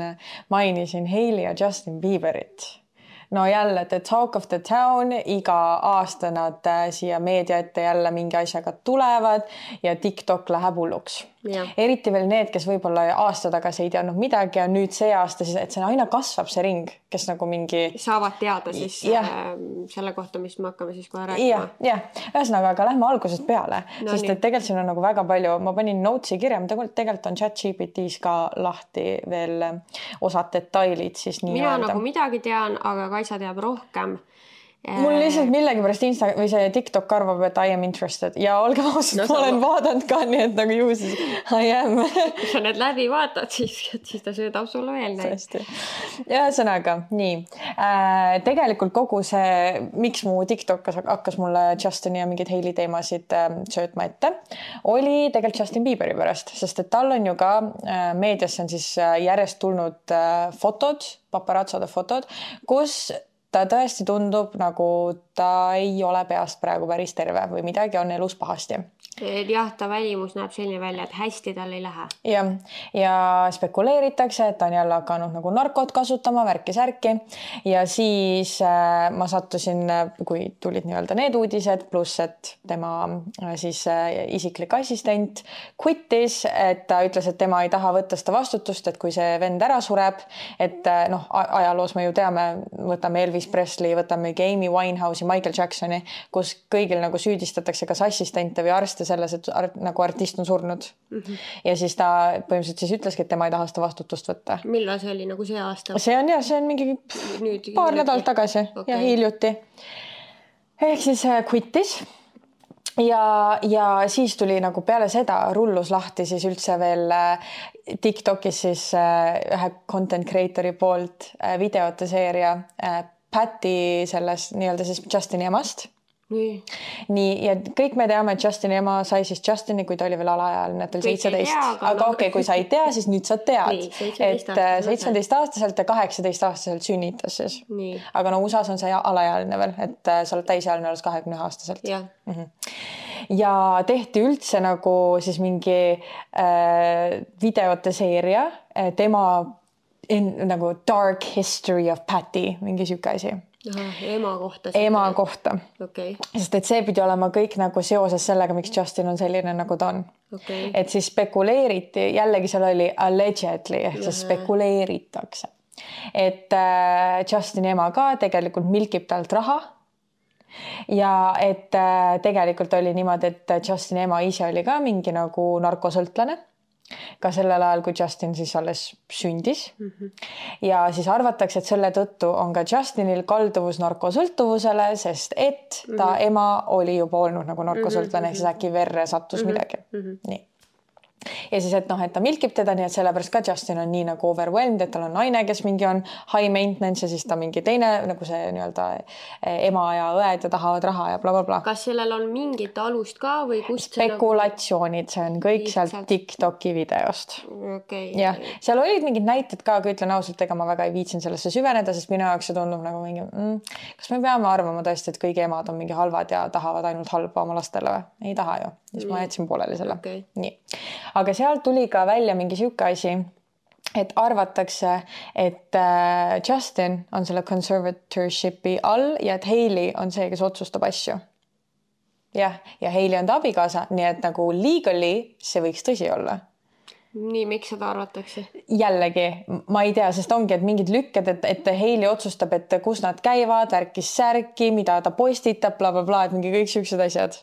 mainisin Hailey ja Justin Bieberit. No jälle, the talk of the town, iga aasta nad siia meedia ette jälle mingi asjaga tulevad ja TikTok läheb hulluks. Ja. Eriti veel need, kes võib-olla aasta tagasi ei teadnud midagi ja nüüd see aasta siis, et see aina kasvab see ring, kes nagu mingi... Saavad teada siis selle kohta, mis me hakkame siis kohe rääkima. Ja. Ühesõnaga, aga lähme algusest peale, sest et tegelikult siin on nagu väga palju, ma panin notesi kirja, tegelikult on ChatGPT-s ka lahti veel osad detailid siis nii mina nagu midagi tean, aga Kaisa teab rohkem. Mul lihtsalt millegipärast või see TikTok arvab, et I am interested ja olge ausad, ma olen vaadanud ka nii, et nagu ju siis I am. Kui sa need läbi vaatad, siis ta söödab sulle veel neid. Ühesõnaga, nii. Tegelikult kogu see, miks mu TikTok hakkas mulle Justini ja mingid Hailey teemasid söötma ette, oli tegelikult Justin Bieberi pärast, sest et tal on ju ka meediasse on siis järjest tulnud fotod, paparazzode fotod, kus ta tõesti tundub, nagu ta ei ole peast praegu päris terve või midagi on elus pahasti. Jah, ta välimus näeb selline välja, et hästi tal ei lähe. Ja spekuleeritakse, et ta on jälle hakanud nagu narkot kasutama, värki-särki ja siis ma sattusin, kui tulid nii-öelda need uudised, pluss et tema siis isiklik assistent quittis, et ta ütles, et tema ei taha võtta seda vastutust, et kui see vend ära sureb, et noh, ajaloos me ju teame, võtame Elvis Presley, võtame Amy Winehouse'i, Michael Jacksoni, kus kõigil nagu süüdistatakse kas assistente või arste selles, et nagu artist on surnud. Ja siis ta põhimõtteliselt siis ütleski, et tema ei taha seda vastutust võtta. Millal see oli nagu see aasta? See on mingi paar nädalat tagasi ja hiljuti. Ehk siis quittis ja siis tuli nagu peale seda rullus lahti siis üldse veel TikTokis siis ühe content creatori poolt videote seeria Patti selles nii-öelda siis Justini emast. Nii, ja kõik me teame, et Justini ema sai siis Justini, kui ta oli veel alaealine, et oli 17. Aga okei, kui sa ei tea, siis nüüd sa tead, et 17-aastaselt ja 18-aastaselt sünnitas siis. Aga no USAs on see alaealine veel, et sa oled täisealine alles 20-aastaselt. Ja tehti üldse nagu siis mingi videote seeria tema nagu Dark History of Patti, mingi siuke asi. Ema kohta. Okay. Sest et see pidi olema kõik nagu seoses sellega, miks Justin on selline, nagu ta on. Okay. Et siis spekuleeriti, jällegi seal oli allegedly, ehk siis spekuleeritakse. Et Justini ema ka tegelikult milkib talt raha. Ja et tegelikult oli niimoodi, et Justini ema ise oli ka mingi nagu narkosõltlane. Ka sellel ajal, kui Justin siis alles sündis. Ja siis arvatakse, et selle tõttu on ka Justinil kalduvus narkosõltuvusele, sest et ta ema oli juba olnud nagu narkosõltlane, siis äkki verre sattus midagi. Nii. Ja siis, et noh, et ta milkib teda, nii et sellepärast ka Justin on nii nagu overwhelmed, et tal on naine, kes mingi on high maintenance ja siis ta mingi teine nagu see nii-öelda ema ja õed ja tahavad raha ja bla bla bla. Kas sellel on mingit alust ka või kust spekulatsioonid, see on kõik sealt TikToki videost. Okay. Ja seal olid mingid näited ka, aga ütlen ausalt, ega ma väga ei viitsin sellesse süveneda, sest minu jaoks see tundub nagu mingi, kas me peame arvama tõesti, et kõigi emad on mingi halvad ja tahavad ainult halba oma lastele või? Ei taha ju. Siis ma jätsin pooleli selle. Okay. Nii. Aga seal tuli ka välja mingi siuke asi, et arvatakse, et Justin on selle conservatorshipi all ja et Hailey on see, kes otsustab asju. Ja Hailey on ta abikaasa, nii et nagu legally see võiks tõsi olla. Nii, miks seda arvatakse? Jällegi, ma ei tea, sest ongi, et mingid lükked, et Hailey otsustab, et kus nad käivad, värkis särki, mida ta postitab, bla bla bla, et mingi kõik siuksed asjad.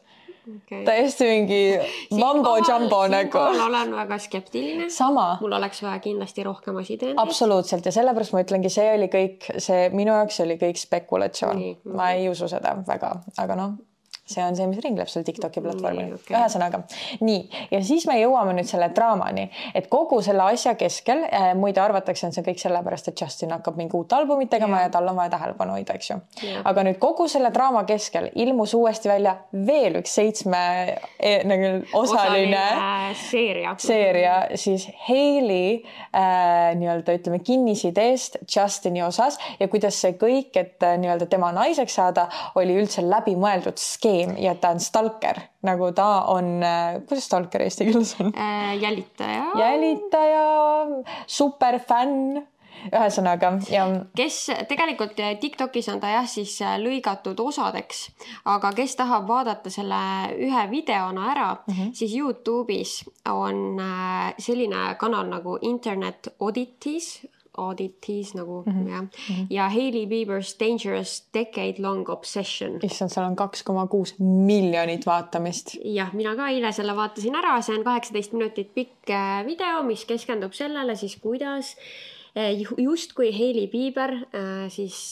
Okay. Täiesti mingi mambo jumbo nagu. Olen väga skeptiline. Sama. Mul oleks vaja kindlasti rohkem asitõendeid. Absoluutselt ja sellepärast ma ütlengi, see oli kõik, minu jaoks oli kõik spekulatsioon. Ma ei usu seda väga, aga noh. See on see, mis ringleb seal TikToki platvormil. Okay. Ühesõnaga. Nii. Ja siis me jõuame nüüd selle draamani, et kogu selle asja keskel, muide arvatakse, et see kõik sellepärast, et Justin hakkab mingi uut albumit tegema ja tal on vaja tähelepanu hoida, eks ju. Aga nüüd kogu selle draama keskel ilmus uuesti välja veel üks 7 osaline seeria, siis Hailey nii-öelda ütleme kinnisideest Justini osas ja kuidas see kõik, et nii-öelda tema naiseks saada, oli üldse läbimõeldud skeem ja ta on stalker, nagu ta on, kuidas stalker eesti keeles on? Jälitaja, superfänn, ühesõnaga. Ja... Kes tegelikult TikTokis on ta jah siis lõigatud osadeks, aga kes tahab vaadata selle ühe videona ära, siis YouTube'is on selline kanal nagu Internet Oddities nagu ja Hailey Bieber's Dangerous Decade-Long Obsession. Issand, seal on 2,6 miljonit vaatamist. Jah, mina ka eile selle vaatasin ära, see on 18 minutit pikk video, mis keskendub sellele siis, kuidas just kui Hailey Bieber siis,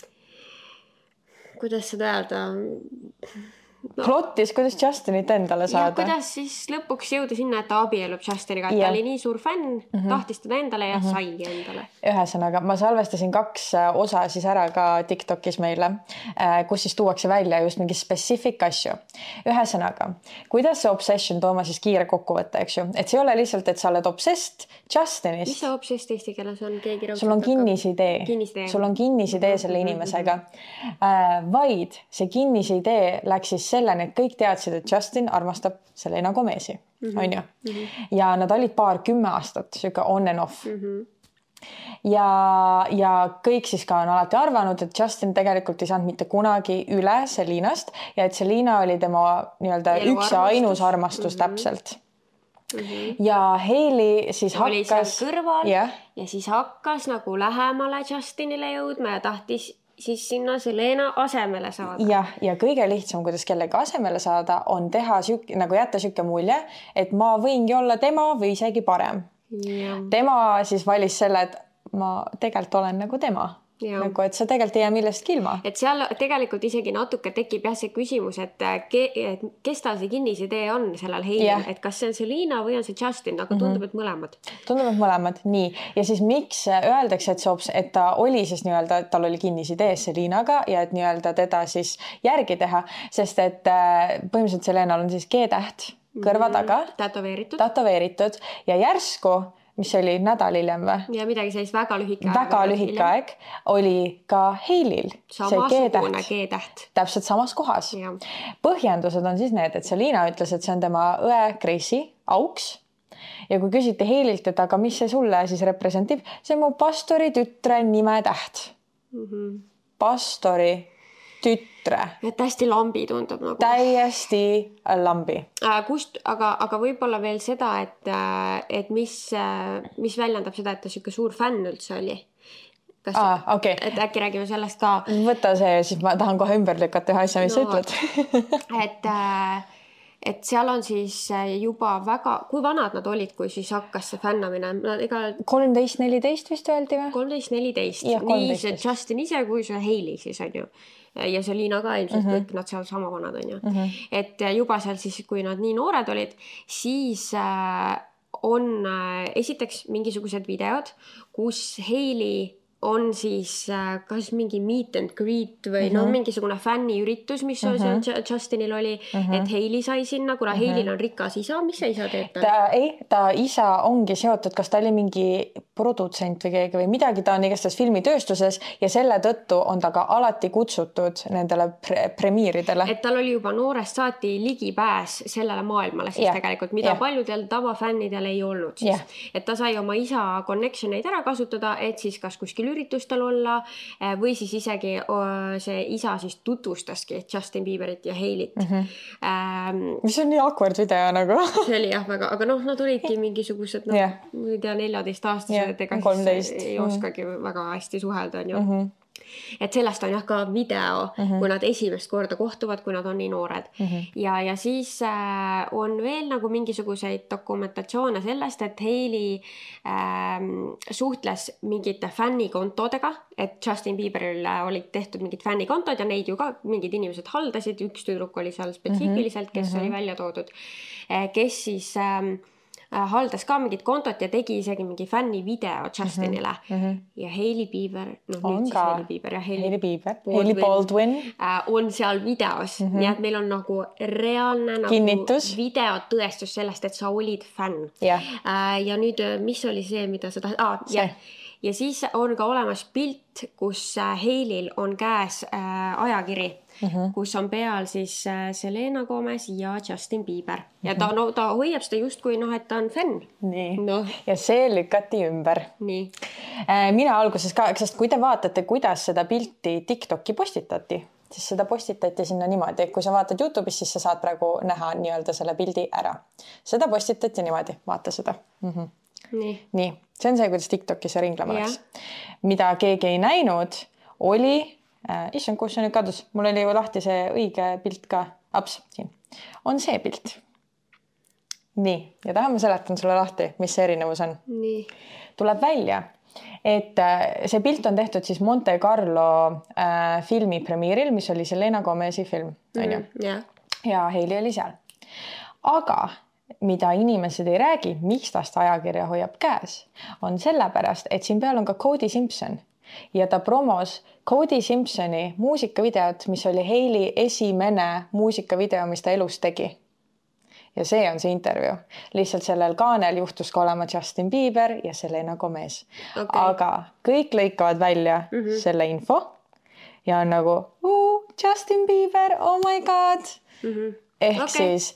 kuidas seda öelda... Plottis, kuidas Justinit endale saada. Ja kuidas siis lõpuks jõuda sinna, et ta abielub Justiniga, et ta oli nii suur fänn, tahtis teda endale ja sai endale. Ühesõnaga, ma salvestasin 2 osa siis ära ka TikTokis meile, kus siis tuuakse välja just mingi specific asju. Ühesõnaga, kuidas see obsession tooma siis kiire kokkuvõtte, eks ju? Et see ei ole lihtsalt, et sa oled obsessed Justinist. Mis see obsessed eesti keeles on? Sul on kinnisidee. Sul on kinnisidee selle inimesega. Vaid see kinnisidee läks siis selleni, et kõik teadsid, et Justin armastab Selena Gomezi, on ju? Ja nad olid 10 aastat, siuke on and off. Ja kõik siis ka on alati arvanud, et Justin tegelikult ei saanud mitte kunagi üle Selenast ja et Selena oli tema nii-öelda üks ja ainus armastus täpselt. Ja Hailey siis oli hakkas... seal kõrval ja siis hakkas nagu lähemale Justinile jõudma ja tahtis siis sinna Selena asemele saada. Ja kõige lihtsam, kuidas kellegi asemele saada, on teha nagu jätta siuke mulje, et ma võingi olla tema või isegi parem. Tema siis valis selle, et ma tegelikult olen nagu tema. Nagu, et sa tegelikult ei jää millestki ilma. Et seal tegelikult isegi natuke tekib jah see küsimus, et kes tal see kinnisidee on sellel Hailey'l, et kas see on Selena või on see Justin, aga tundub, et mõlemad. Tundub, et mõlemad, nii. Ja siis miks öeldakse, et ta oli siis nii-öelda, et tal oli kinnisidee Selenaga ja et nii-öelda teda siis järgi teha, sest et põhimõtteliselt Selenal on siis G-täht kõrva taga. Tätoveeritud ja järsku mis oli nädal hiljem või? Ja midagi sellist väga lühike aeg oli ka Hailey'l. Samasugune G-täht. Täpselt samas kohas. Ja. Põhjendused on siis need, et Selena ütles, et see on tema õe Gracie auks. Ja kui küsiti Hailey'lt, et aga mis see sulle siis representib, see on mu pastori tütre nime täht. Pastori tütre. Et hästi lambi tundub nagu. Täiesti lambi. Aga võib-olla veel seda, et mis väljendab seda, et ta siuke suur fänn üldse oli. Okay. Et äkki räägime sellest ka. Võta see, siis ma tahan kohe ümber lükata ühe asja, mis sa ütled. Et seal on siis juba väga, kui vanad nad olid, kui siis hakkas see fännamine? 13-14 vist öeldi või? 13-14. Nii see Justin ise kui see Hailey siis on ju. Ja Selena ka ilmselt kõik nad seal sama vanad on ju. Et juba seal siis, kui nad nii noored olid, siis on esiteks mingisugused videod, kus Hailey on siis kas mingi meet and greet või mingisugune fänniüritus, mis Justinil oli, et Hailey sai sinna, kuna Hailey'l on rikas isa. Mis see isa teeb? Ta isa ongi seotud, kas ta oli mingi produtsent või keegi või midagi, ta on igastas filmitööstuses ja selle tõttu on ta ka alati kutsutud nendele premiiridele. Et tal oli juba noorest saati ligipääs sellele maailmale siis tegelikult, mida paljudel tavafännidel ei olnud siis. Et ta sai oma isa connectioneid ära kasutada, et siis kas kuskil üritustel olla või siis isegi see isa siis tutvustaski Justin Bieberit ja Hailey't. Mis on nii awkward video nagu. See oli jah väga, aga nad olidki mingisugused, ma ei tea, 14-aastased et ega siis ei oskagi väga hästi suhelda, on ju. Et sellest on jah ka video, kui nad esimest korda kohtuvad, kui nad on nii noored. Ja siis on veel nagu mingisuguseid dokumentatsioone sellest, et Hailey suhtles mingite fännikontodega, et Justin Bieberil olid tehtud mingid fännikontod ja neid ju ka mingid inimesed haldasid. Üks tüdruk oli seal spetsiifiliselt, kes oli välja toodud, kes siis haldas ka mingit kontot ja tegi isegi mingi fännivideo Justinile. Ja Hailey Bieber, Hailey Baldwin on seal videos. Nii et meil on nagu reaalne nagu videotõestus sellest, et sa olid fänn. Ja nüüd, mis oli see, mida sa tahad? Ja siis on ka olemas pilt, kus Haileyl on käes ajakiri, kus on peal siis Selena Gomez ja Justin Bieber. Ja ta hoiab seda just kui et ta on fänn. Nii. Ja see lükati ümber. Nii. Mina alguses ka, sest kui te vaatate, kuidas seda pilti TikToki postitati, siis seda postitati sinna niimoodi. Kui sa vaatad YouTube'is, siis sa saad praegu näha nii-öelda selle pildi ära. Seda postitati niimoodi. Vaata seda. Nii. See on see, kuidas TikTokis see ringlema läks. Mida keegi ei näinud, oli... Issand, kus see nüüd kadus? Mul oli ju lahti see õige pilt ka. Aps, siin. On see pilt. Nii. Ja tahan ma seletan sulle lahti, mis see erinevus on. Nii. Tuleb välja, et see pilt on tehtud siis Monte Carlo filmi premieril, mis oli Selena Gomezi film. Ja Hailey oli seal. Aga... mida inimesed ei räägi, miks tast ajakirja hoiab käes, on sellepärast, et siin peal on ka Cody Simpson ja ta promos Cody Simpsoni muusikavideot, mis oli Hailey esimene muusikavideo, mis ta elus tegi. Ja see on see intervjuu. Lihtsalt sellel kaanel juhtus ka olema Justin Bieber ja Selena Gomez. Aga kõik lõikavad välja selle info ja on nagu Justin Bieber, oh my god! Siis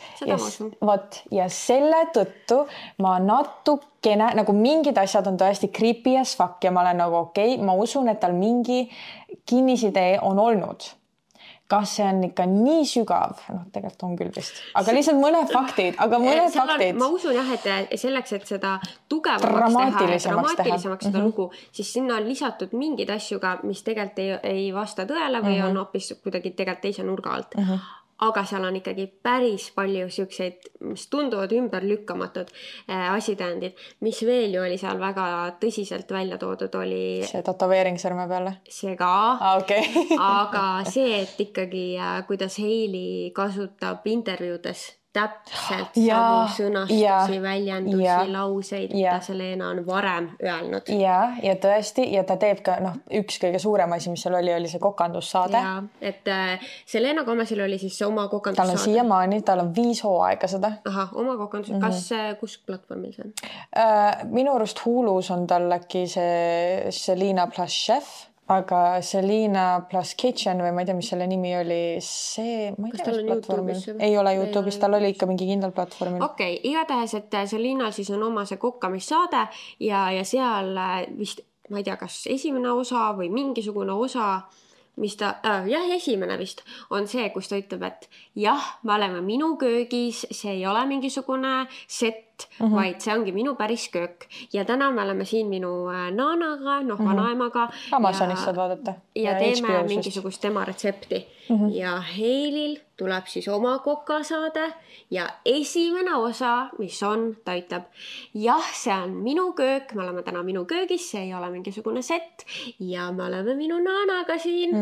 ja selle tõttu ma natukene nagu mingid asjad on tõesti creepy as fuck ja ma olen nagu ma usun, et tal mingi kinnisidee on olnud. Kas see on ikka nii sügav? Tegelikult on küll vist. Aga lihtsalt mõned faktid. Ma usun jah, et selleks, et seda dramaatilisemaks seda lugu, siis sinna on lisatud mingid asju ka, mis tegelikult ei vasta tõele või on hoopis kuidagi tegelikult teise nurga alt. Aga seal on ikkagi päris palju siukseid, mis tunduvad ümberlükkamatud asitäändid, mis veel ju oli seal väga tõsiselt välja toodud, oli... See tatoveering sõrme peale? See ka. Aga see, et ikkagi kuidas Hailey kasutab intervjuudes täpselt samu sõnastusi, väljendusi, lauseid, mida Selena on varem öelnud. Ja tõesti, ja ta teeb ka, üks kõige suurem asi, mis seal oli see kokandussaade. Ja, et Selena Gomezil oli siis oma kokandussaade. Tal on siiamaani, tal on 5 hooaega seda. Oma kokandus. Kus platvormil see on? Minu arust Hulus on tal äkki see Selena plus Chef. Aga Selena plus Kitchen või ma ei tea, mis selle nimi oli, see, ma ei tea, mis platvormil. Ei ole YouTube'is, tal oli ikka mingi kindel platvormil. Okei, igatahes, et Selenal siis on oma see kokkamisssaade ja seal vist, ma ei tea, kas esimene osa või mingisugune osa, mis ta, esimene vist on see, kus ta ütleb, et jah, me oleme minu köögis, see ei ole mingisugune set, vaid see ongi minu päris köök. Ja täna me oleme siin minu naanaga, vanaemaga. Amazonis saad vaadata. Ja teeme mingisugust tema retsepti. Ja Haileyl tuleb siis oma kokasaade ja esimene osa, mis on, ta ütleb, jah, see on minu köök, me oleme täna minu köögis, see ei ole mingisugune set ja me oleme minu naanaga siin.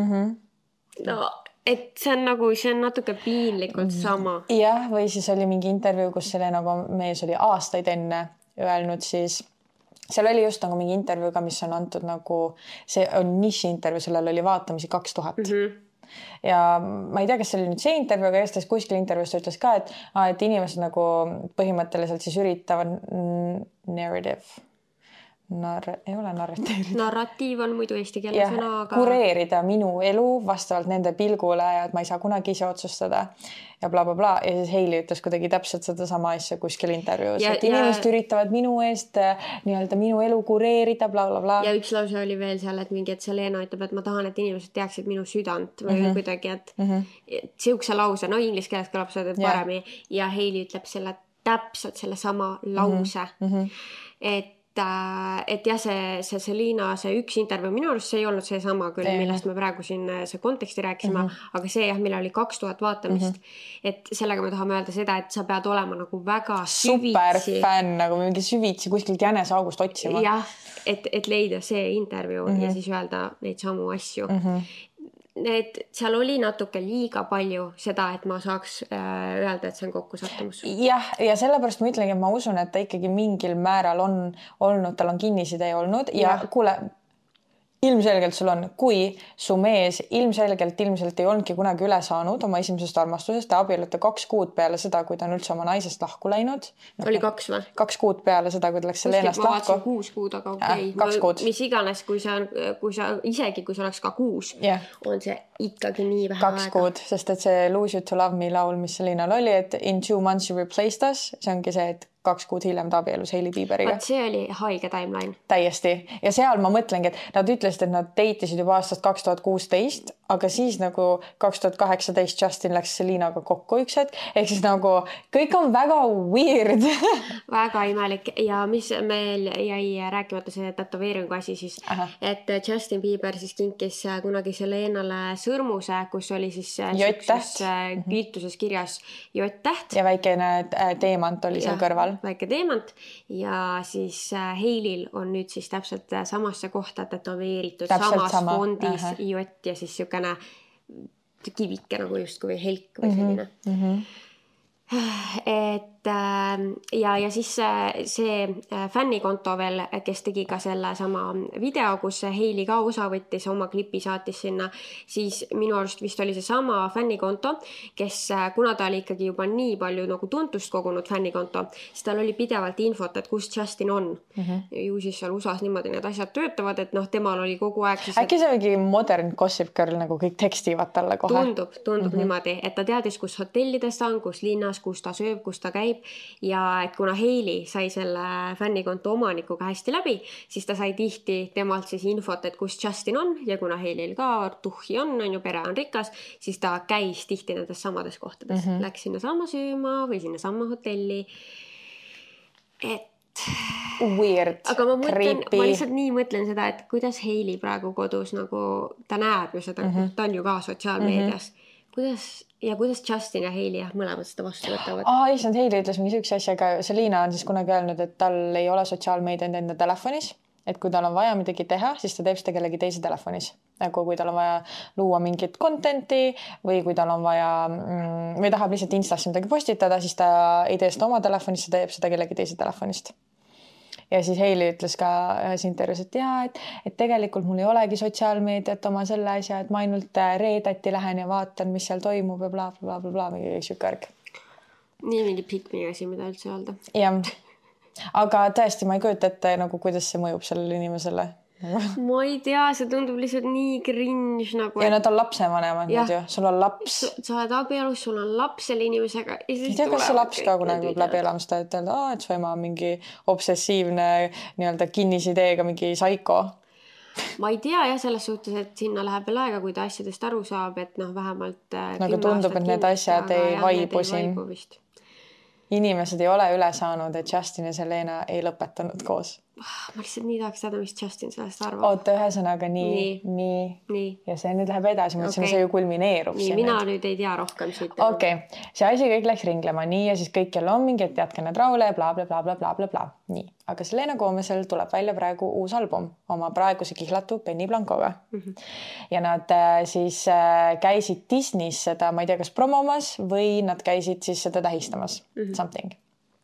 Et see on natuke piinlikult sama. Jah, või siis oli mingi intervjuu, kus Selena Gomez oli aastaid enne öelnud siis, seal oli just nagu mingi intervjuuga, mis on antud nagu, see on niši intervjuu, sellel oli vaatamisi 2000. Ja ma ei tea, kas see oli nüüd see intervjuu, aga Eestis kuskil intervjuust ütles ka, et inimesed nagu põhimõtteliselt siis üritavad ei ole narratiiv. Narratiiv on muidu eesti keele sõna, aga... kureerida minu elu vastavalt nende pilgule ja et ma ei saa kunagi ise otsustada ja bla bla bla. Ja siis Hailey ütles kuidagi täpselt seda sama asja kuskil intervjuus, et inimesed üritavad minu eest nii-öelda minu elu kureerida, bla bla bla. Ja üks lause oli veel seal, et mingi, et Selena ütleb, et ma tahan, et inimesed teaksid minu südant või kuidagi, et siukse lause, inglise keeles kõlab seda paremi ja Hailey ütleb täpselt selle sama lause. Et et jah, see Selina, see üks intervjuu, minu arust see ei olnud see sama küll, millest me praegu siin see konteksti rääkisime, aga see jah, millel oli 2000 vaatamist. Et sellega me tahame öelda seda, et sa pead olema nagu väga süvitsi. Superfänn, nagu mingi süvitsi kuskilt jänesaugust otsima. Jah, et leida see intervjuu ja siis öelda neid samu asju. Et seal oli natuke liiga palju seda, et ma saaks öelda, et see on kokkusattumus. Jah, ja sellepärast ma ütlengi, et ma usun, et ta ikkagi mingil määral on olnud, tal on kinnisidee olnud ja kuule, ilmselgelt sul on, kui su mees ilmselt ei olnudki kunagi üle saanud oma esimesest armastusest, ta abiellute 2 kuud peale seda, kui ta on üldse oma naisest lahku läinud. Oli 2 või? 2 kuud peale seda, kui ta läks Selenast lahku. Ma vaatasin 6 kuud, aga okei. 2 kuud. Mis iganes, kui sa isegi kui sa oleks ka 6, on see ikkagi nii vähe 2 kuud, sest et see Lose You to Love Me laul, mis Selinal oli, et in 2 months you replaced us, see ongi see, et 2 kuud hiljem ta abielus Hailey Bieberiga. See oli haige timeline. Täiesti. Ja seal ma mõtlengi, et nad ütlesid, et nad deitisid juba aastast 2016, aga siis nagu 2018 Justin läks Selinaga kokku üks hetk. Ehk siis nagu kõik on väga weird. Väga imelik. Ja mis meil jäi rääkimata see tätoveeringu asi siis, et Justin Bieber siis kinkis kunagi Selenale sõrmuse, kus oli siis kiltuses kirjas J-täht. Ja väikene teemant oli seal kõrval. Väike teemant ja siis Hailey'l on nüüd siis täpselt samasse kohta tätoveeritud samas fondis jott ja siis siukene kivike nagu justkui helk või selline. Et ja siis see fännikonto veel, kes tegi ka selle sama video, kus Hailey ka osa võttis, oma klipi saatis sinna, siis minu arust vist oli see sama fännikonto, kes kuna ta oli ikkagi juba nii palju nagu tuntust kogunud fännikonto, siis tal oli pidevalt infot, et kus Justin on. Ju siis seal USAs niimoodi need asjad töötavad, et temal oli kogu aeg siis... Äkki see mingi modern gossip girl, nagu kõik tekstivad talle kohe? Tundub niimoodi, et ta teadis, kus hotellides ta on, kus linnas, kus ta sööb, kus ta käib ja et kuna Hailey sai selle fännikonto omanikuga hästi läbi, siis ta sai tihti temalt siis infot, et kus Justin on ja kuna Hailey'l ka tuhhi on ju, pere on rikas, siis ta käis tihti nendes samades kohtades. Läks sinna sama sööma või sinna sama hotelli. Et weird, aga ma lihtsalt nii mõtlen seda, et kuidas Hailey praegu kodus nagu ta näeb ju seda, ta on ju ka sotsiaalmeedias. Kuidas Justin ja Hailey mõlemad seda vastu võtavad? Issand, Hailey ütles mingi üks asja ka. Selina on siis kunagi öelnud, et tal ei ole sotsiaalmeediat enda telefonis, et kui tal on vaja midagi teha, siis ta teeb seda kellegi teise telefonis. Nagu kui tal on vaja luua mingit contenti või kui tal on vaja või tahab lihtsalt Instasse midagi postitada, siis ta ei tee seda oma telefonist, ta teeb seda kellegi teise telefonist. Ja siis Hailey ütles ka ühes intervjuus, et tegelikult mul ei olegi sotsiaalmeediat oma selle asja, et ma ainult reedeti lähen ja vaatan, mis seal toimub ja bla, mingi sükärg. Nii mingi pikmi asi, mida üldse öelda. Jah, aga tõesti, ma ei kujuta ette, nagu, kuidas see mõjub sellele inimesele. Ma ei tea, see tundub lihtsalt nii cringe nagu. Ja nad on lapsevanemad nüüd ju, sul on laps. Sa oled abielus, sul on laps selle inimesega. Ei tea, kas see laps ka kunagi võib läbi elamist, et öelda, et su ema on mingi obsessiivne nii-öelda kinnisideega mingi saiko. Ma ei tea jah selles suhtes, et sinna läheb veel aega, kui ta asjadest aru saab, et vähemalt nagu tundub, et need asjad ei vaibu siin. Inimesed ei ole üle saanud, et Justin ja Selena ei lõpetanud koos. Ma lihtsalt nii tahaks teada, mis Justin sellest arvab. Oota, ühesõnaga nii. Ja see nüüd läheb edasi, mõtlesin, see ju kulmineerub. Nii, mina nüüd ei tea rohkem siit. Okei, see asi kõik läks ringlema nii ja siis kõik jälle on mingi, et teadke need raule ja bla. Nii, aga Selena Gomez'el tuleb välja praegu uus album oma praeguse kihlatu Benny Blancoga. Ja nad siis käisid Disney's seda, ma ei tea, kas promomas või nad käisid siis seda tähistamas. Something.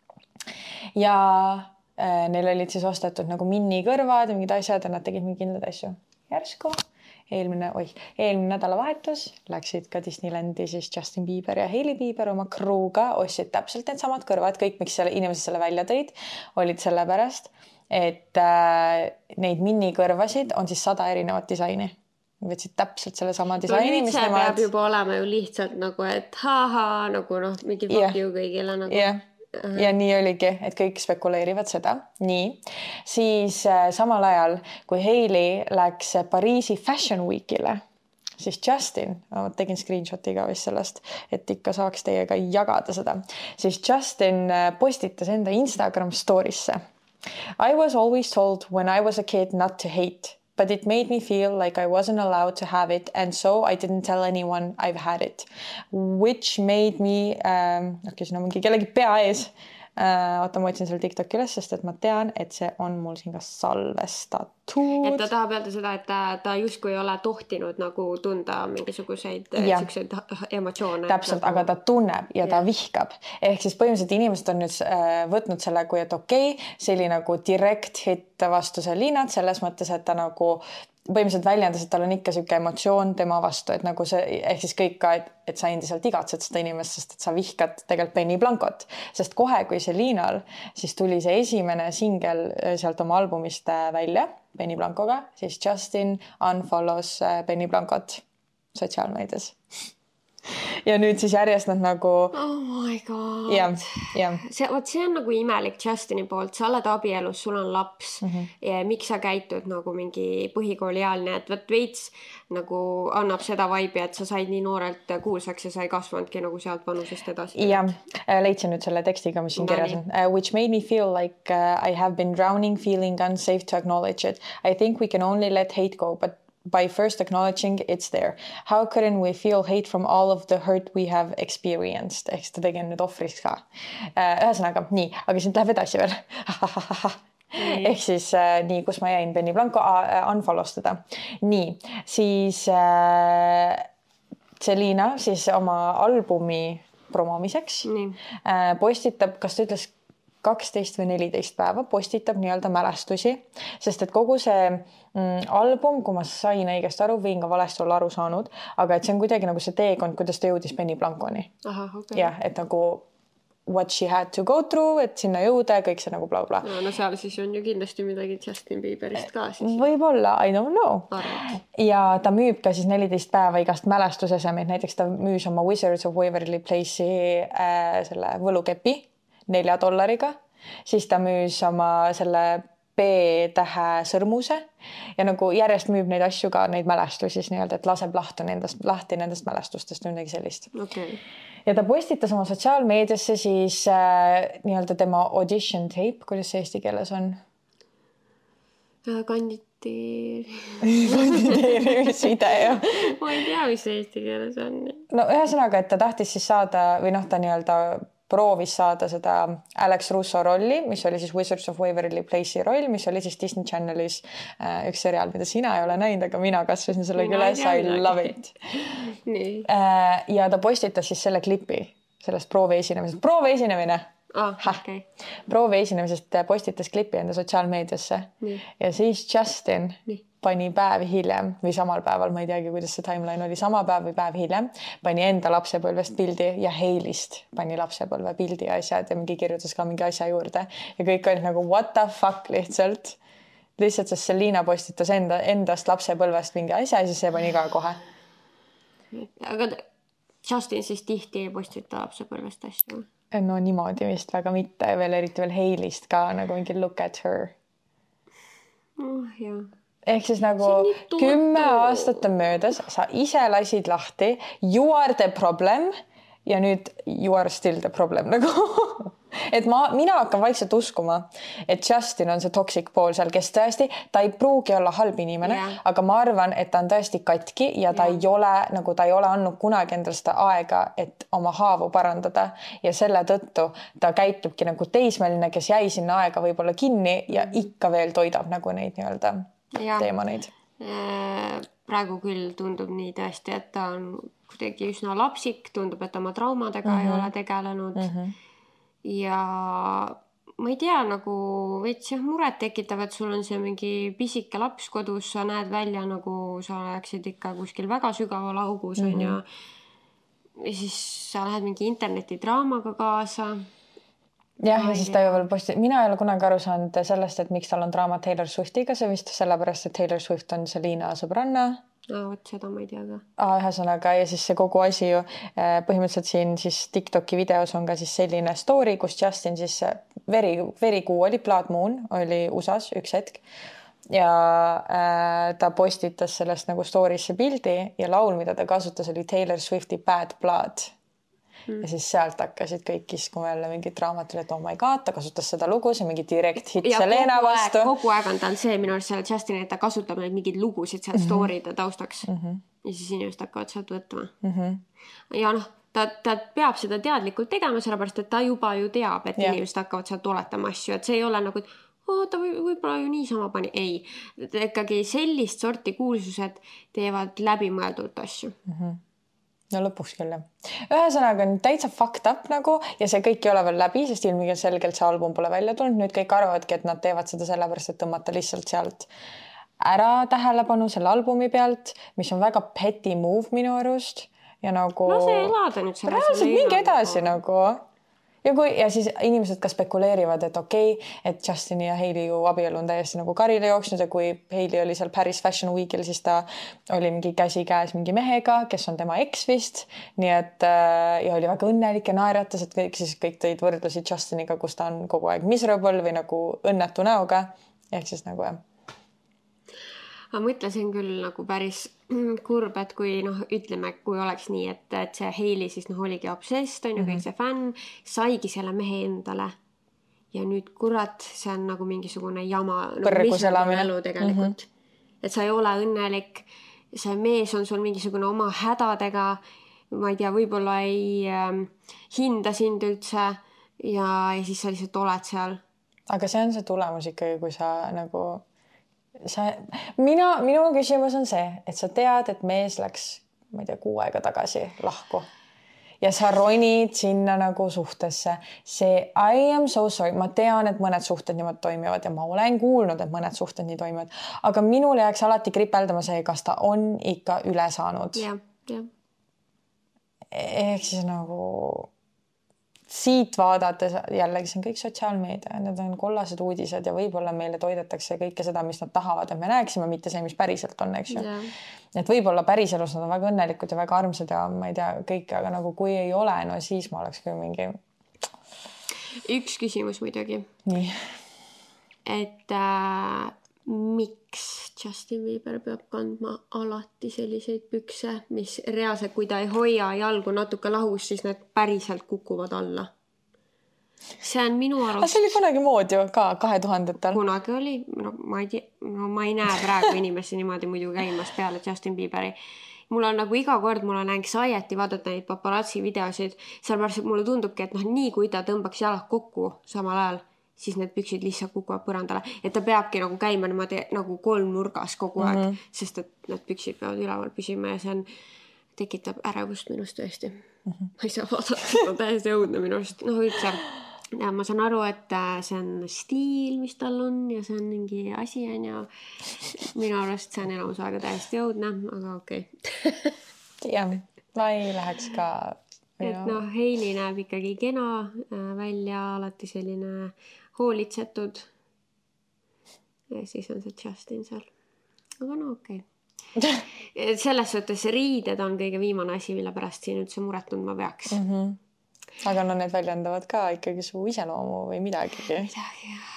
Ja neil olid siis ostetud nagu minnikõrvad ja mingid asjad ja nad tegid mingi kindlad asju. Järsku eelmine nädalavahetus läksid ka Disneylandi siis Justin Bieber ja Hailey Bieber oma kruuga, ostsid täpselt need samad kõrvad, kõik miks inimesed selle välja tõid, olid selle pärast, et neid minnikõrvasid on siis 100 erinevat disaini. Võtsid täpselt selle sama disaini, mis nemad... peab juba olema ju lihtsalt nagu, et nagu mingi fuck you kõigile nagu. Ja nii oligi, et kõik spekuleerivad seda. Nii, siis samal ajal, kui Hailey läks Pariisi Fashion Weekile, siis Justin, ma tegin screenshoti ka vist sellest, et ikka saaks teiega jagada seda, siis Justin postitas enda Instagram story'sse I was always told when I was a kid not to hate, but it made me feel like I wasn't allowed to have it, and so I didn't tell anyone I've had it, which made me siin on mingi kellegi pea ees. Oota, ma otsin seal TikToki üles, sest et ma tean, et see on mul siin ka salvestatud. Et ta tahab öelda seda, et ta justkui ei ole tohtinud nagu tunda mingisuguseid siukseid emotsioone. Täpselt, aga ta tunneb ja ta vihkab. Ehk siis põhimõtteliselt inimesed on nüüd võtnud selle, kui et okei, see oli nagu direct hit vastu Selinat, selles mõttes, et ta nagu põhimõtteliselt väljendas, et tal on ikka siuke emotsioon tema vastu, et nagu see, ehk siis kõik ka, et sa endiselt igatsed seda inimest, sest et sa vihkad tegelikult Benny Blancot, sest kohe, kui Selinal siis tuli see esimene singel sealt oma albumist välja Benny Blancoga, siis Justin unfollows Benny Blancot sotsiaalmeedias. Ja nüüd siis järjest nad nagu... Oh my god. Ja. See on nagu imelik Justini poolt. Sa oled abielus, sul on laps. Ja miks sa käitud nagu mingi põhikooliealine, et võt veits nagu annab seda vaibi, et sa said nii noorelt kuulsaks ja sa ei kasvanudki nagu sealt vanusest edasi. Ja, leidsin nüüd selle tekstiga, mis siin kirjas on. Which made me feel like I have been drowning, feeling unsafe to acknowledge it. I think we can only let hate go, but by first acknowledging it's there. How couldn't we feel hate from all of the hurt we have experienced? Ehk ta tegi nüüd ohvriks ka. Ühesõnaga, nii, aga siin läheb edasi veel. Ehk siis nii, kus ma jäin Benny Blanco unfollowstada. Nii, siis Selina siis oma albumi promomiseks postitab, kas ta ütles 12 või 14 päeva, postitab nii-öelda mälestusi, sest et kogu see album, kui ma sain õigesti aru, võin ka valesti olla aru saanud, aga et see on kuidagi nagu see teekond, kuidas ta jõudis Benny Blanconi. Aha, okay. Ja, et nagu what she had to go through, et sinna jõuda ja kõik see nagu bla bla. No seal siis on ju kindlasti midagi Justin Bieberist ka siis. Võib-olla, I don't know. Ja ta müüb ka siis 14 päeva igast mälestusesemeid, näiteks ta müüs oma Wizards of Waverly Place'i selle võlukepi $4, siis ta müüs oma selle B-tähe sõrmuse ja nagu järjest müüb neid asju ka, neid mälestusi siis nii-öelda, et laseb lahti nendest mälestustest või midagi sellist. Okay. Ja ta postitas oma sotsiaalmeediasse siis nii-öelda tema audition tape, kuidas see eesti keeles on? Kanditeerimisvideo. Ma ei tea, mis eesti keeles on. No ühesõnaga, et ta tahtis siis saada või ta nii-öelda proovis saada seda Alex Russo rolli, mis oli siis Wizards of Waverly Place'i roll, mis oli siis Disney Channelis üks seriaal, mida sina ei ole näinud, aga mina kasvasin sellega üles, I love it. Nii. Ja ta postitas siis selle klipi, sellest proovi esinemine. Okay. Proovi esinemisest postitas klipi enda sotsiaalmeediasse. Ja siis Justin pani päev hiljem või samal päeval, ma ei teagi, kuidas see timeline oli, sama päev või päev hiljem, pani enda lapsepõlvest pildi ja Hailey'st pani lapsepõlve pildi ja asjad ja mingi kirjutas ka mingi asja juurde ja kõik olid nagu what the fuck lihtsalt, sest Selina postitas endast lapsepõlvest mingi asja ja siis see pani ka kohe. Aga Justin siis tihti ei postita lapsepõlvest asju? No niimoodi vist väga mitte, eriti veel Hailey'st ka nagu mingi look at her. Jah. Ehk siis nagu 10 aastat on möödas, sa ise lasid lahti, you are the problem ja nüüd you are still the problem nagu. Et mina hakkan vaikselt uskuma, et Justin on see toxic pool seal, kes tõesti, ta ei pruugi olla halb inimene, aga ma arvan, et ta on tõesti katki ja ta ei ole andnud kunagi endal seda aega, et oma haavu parandada ja selle tõttu ta käitubki nagu teismeline, kes jäi sinna aega võib-olla kinni ja ikka veel toidab nagu neid nii-öelda teemaneid. Praegu küll tundub nii tõesti, et ta on kuidagi üsna lapsik, tundub, et oma traumadega ei ole tegelenud ja ma ei tea, nagu veits muret tekitav, et sul on see mingi pisike laps kodus, sa näed välja nagu sa oleksid ikka kuskil väga sügaval augus ja siis sa lähed mingi internetidraamaga kaasa. Ja siis ta ju veel mina ei ole kunagi aru saanud sellest, et miks tal on draama Taylor Swiftiga, see vist sellepärast, et Taylor Swift on Selina sõbranna. Võt seda ma ei tea ka. Ühesõnaga ja siis see kogu asi ju põhimõtteliselt siin siis TikToki videos on ka siis selline story, kus Justin siis verikuu oli, Blood Moon oli USAs üks hetk ja ta postitas sellest nagu story'sse pildi ja laul, mida ta kasutas, oli Taylor Swifti Bad Blood. ja siis sealt hakkasid kõik kiskuma jälle mingit raamatule, et oh my god, ta kasutas seda lugu, see mingi direct hit Selena vastu. Kogu aeg on tal see minu arust seal Justin, et ta kasutab neid mingeid lugusid seal story'de taustaks ja siis inimesed hakkavad sealt võtma. Ja noh, ta peab seda teadlikult tegema, sellepärast, et ta juba ju teab, et inimesed hakkavad sealt oletama asju, et see ei ole nagu, et ta võib-olla ju niisama pani. Ei, ikkagi sellist sorti kuulsused teevad läbimõeldult asju. No lõpuks küll, jah. Ühesõnaga on täitsa fucked up nagu ja see kõik ei ole veel läbi, sest ilmselt selgelt see album pole välja tulnud. Nüüd kõik arvavadki, et nad teevad seda sellepärast, et tõmmata lihtsalt sealt ära tähelepanu selle albumi pealt, mis on väga petty move minu arust. Ja nagu... No see elada nüüd selle. Reaalselt mingi edasi nagu... Ja siis inimesed ka spekuleerivad, et okei, et Justini ja Hailey ju abielu on täiesti nagu karile jooksnud ja kui Hailey oli seal Paris Fashion Weekil, siis ta oli mingi käsi käes mingi mehega, kes on tema eks vist. Nii et ja oli väga õnnelik ja naeratas, et kõik tõid võrdlusid Justiniga, kus ta on kogu aeg miserable või nagu õnnetu näoga. Ehk siis nagu jah. Ma mõtlesin küll nagu päris kurb, et kui ütleme, kui oleks nii, et see Hailey siis oligi obsessed, on ju kõik see fänn, saigi selle mehe endale ja nüüd kurat, see on nagu mingisugune jama elu tegelikult. Et sa ei ole õnnelik, see mees on sul mingisugune oma hädadega, ma ei tea, võib-olla ei hinda sind üldse ja siis sa lihtsalt oled seal. Aga see on see tulemus ikkagi, kui sa nagu... Minu küsimus on see, et sa tead, et mees läks, ma ei tea, 6 aega tagasi lahku ja sa ronid sinna nagu suhtesse. See I am so sorry. Ma tean, et mõned suhted niimoodi toimivad ja ma olen kuulnud, et mõned suhted nii toimivad, aga minul jääks alati kripeldama see, kas ta on ikka üle saanud. Ja. Ehk siis nagu... Siit vaadates jällegi see on kõik sotsiaalmeedia, need on kollased uudised ja võib-olla meile toidetakse kõike seda, mis nad tahavad, et me näeksime mitte see, mis päriselt on, eks ju. Et võib-olla päriselus nad on väga õnnelikud ja väga armsad ja ma ei tea kõike, aga nagu kui ei ole, no siis ma oleks küll mingi... Üks küsimus muidugi. Nii. Et miks Justin Bieber peab kandma alati selliseid pükse, mis reaalselt, kui ta ei hoia jalgu natuke lahus, siis need päriselt kukuvad alla. See on minu arust... See oli kunagi mood ju ka 2000-tal. Kunagi oli, ma ei näe praegu inimesi niimoodi muidu käimast peale Justin Bieberi. Mul on nagu iga kord, mul on anxiety vaadata neid paparazzi videosid, sellepärast, et mulle tundubki, et nii kui ta tõmbaks jalad kokku samal ajal, siis need püksid lihtsalt kukuvad põrandale. Et ta peabki nagu käima niimoodi nagu kolmnurgas kogu aeg, sest et need püksid peavad üleval püsima ja see tekitab ärevust minust tõesti. Ma ei saa vaadata, see on täiesti õudne minust. Üldse, ja ma saan aru, et see on stiil, mis tal on ja see on mingi asi ja minu arust see on enamus aega täiesti õudne, aga okei. Jah, ma ei läheks ka... Et Hailey näeb ikkagi kena välja, alati selline hoolitsetud. Ja siis on see Justin seal. Aga okei. Selles suhtes riided on kõige viimane asi, mille pärast siin üldse muret tundma peaks. Aga need väljendavad ka ikkagi su iseloomu või midagi. Midagi seal on.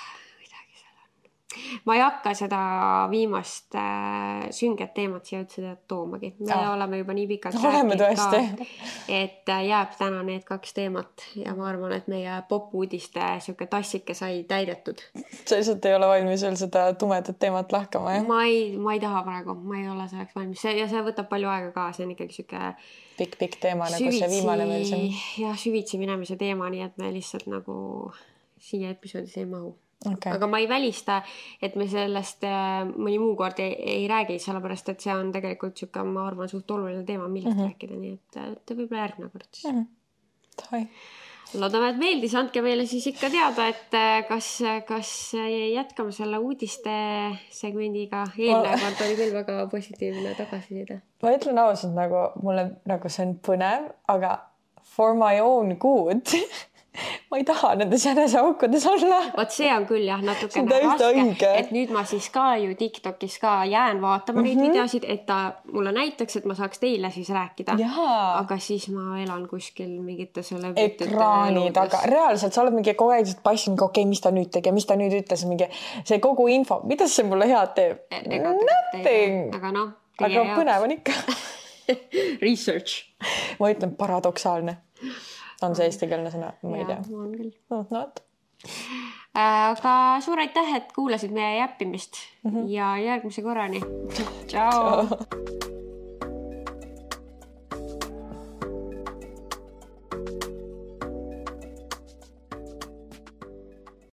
Ma ei hakka seda viimast sünget teemat siia üldse toomagi. Me oleme juba nii pikalt rääkinud, et jääb täna need 2 teemat ja ma arvan, et meie pop-uudiste siuke tassike sai täidetud. Sa lihtsalt ei ole valmis veel seda tumedat teemat lahkama, jah? Ma ei taha praegu, ma ei ole selleks valmis. Ja see võtab palju aega ka, see on ikkagi siuke pikk teema, nagu see viimane meil siin. Ja süvitsi minemise teema, nii et me lihtsalt nagu siia episoodis ei mahu. Okay. Aga ma ei välista, et me sellest mõni muu kord ei räägi, sellepärast, et see on tegelikult siuke, ma arvan, suht oluline teema, millest rääkida, nii et võib-olla järgmine kord siis. Loodame, et meeldis, andke meile siis ikka teada, et kas jätkame selle uudiste segmendiga. Eelnev kord oli küll väga positiivne tagasiside. Ma ütlen ausalt, nagu mulle nagu see on põnev, aga for my own good ma ei taha nendes jäneseaukudes olla. Vaat see on küll jah, natukene raske, et nüüd ma siis ka ju TikTokis ka jään vaatama neid videosid, et ta mulle näitaks, et ma saaks teile siis rääkida. Aga siis ma elan kuskil mingite selle ekraani taga. Reaalselt sa oled mingi kogu aeg passin, okei, mis ta nüüd tegi, mis ta nüüd ütles, mingi see kogu info, mida see mulle head teeb? Nothing. Aga põnev on ikka. Research. Ma ütlen paradoksaalne. on see eestikeelne sõna? Ma ei tea. On küll. No, not. Aga suur aitäh, et kuulasid meie jäppimist ja järgmise korrani. Ciao!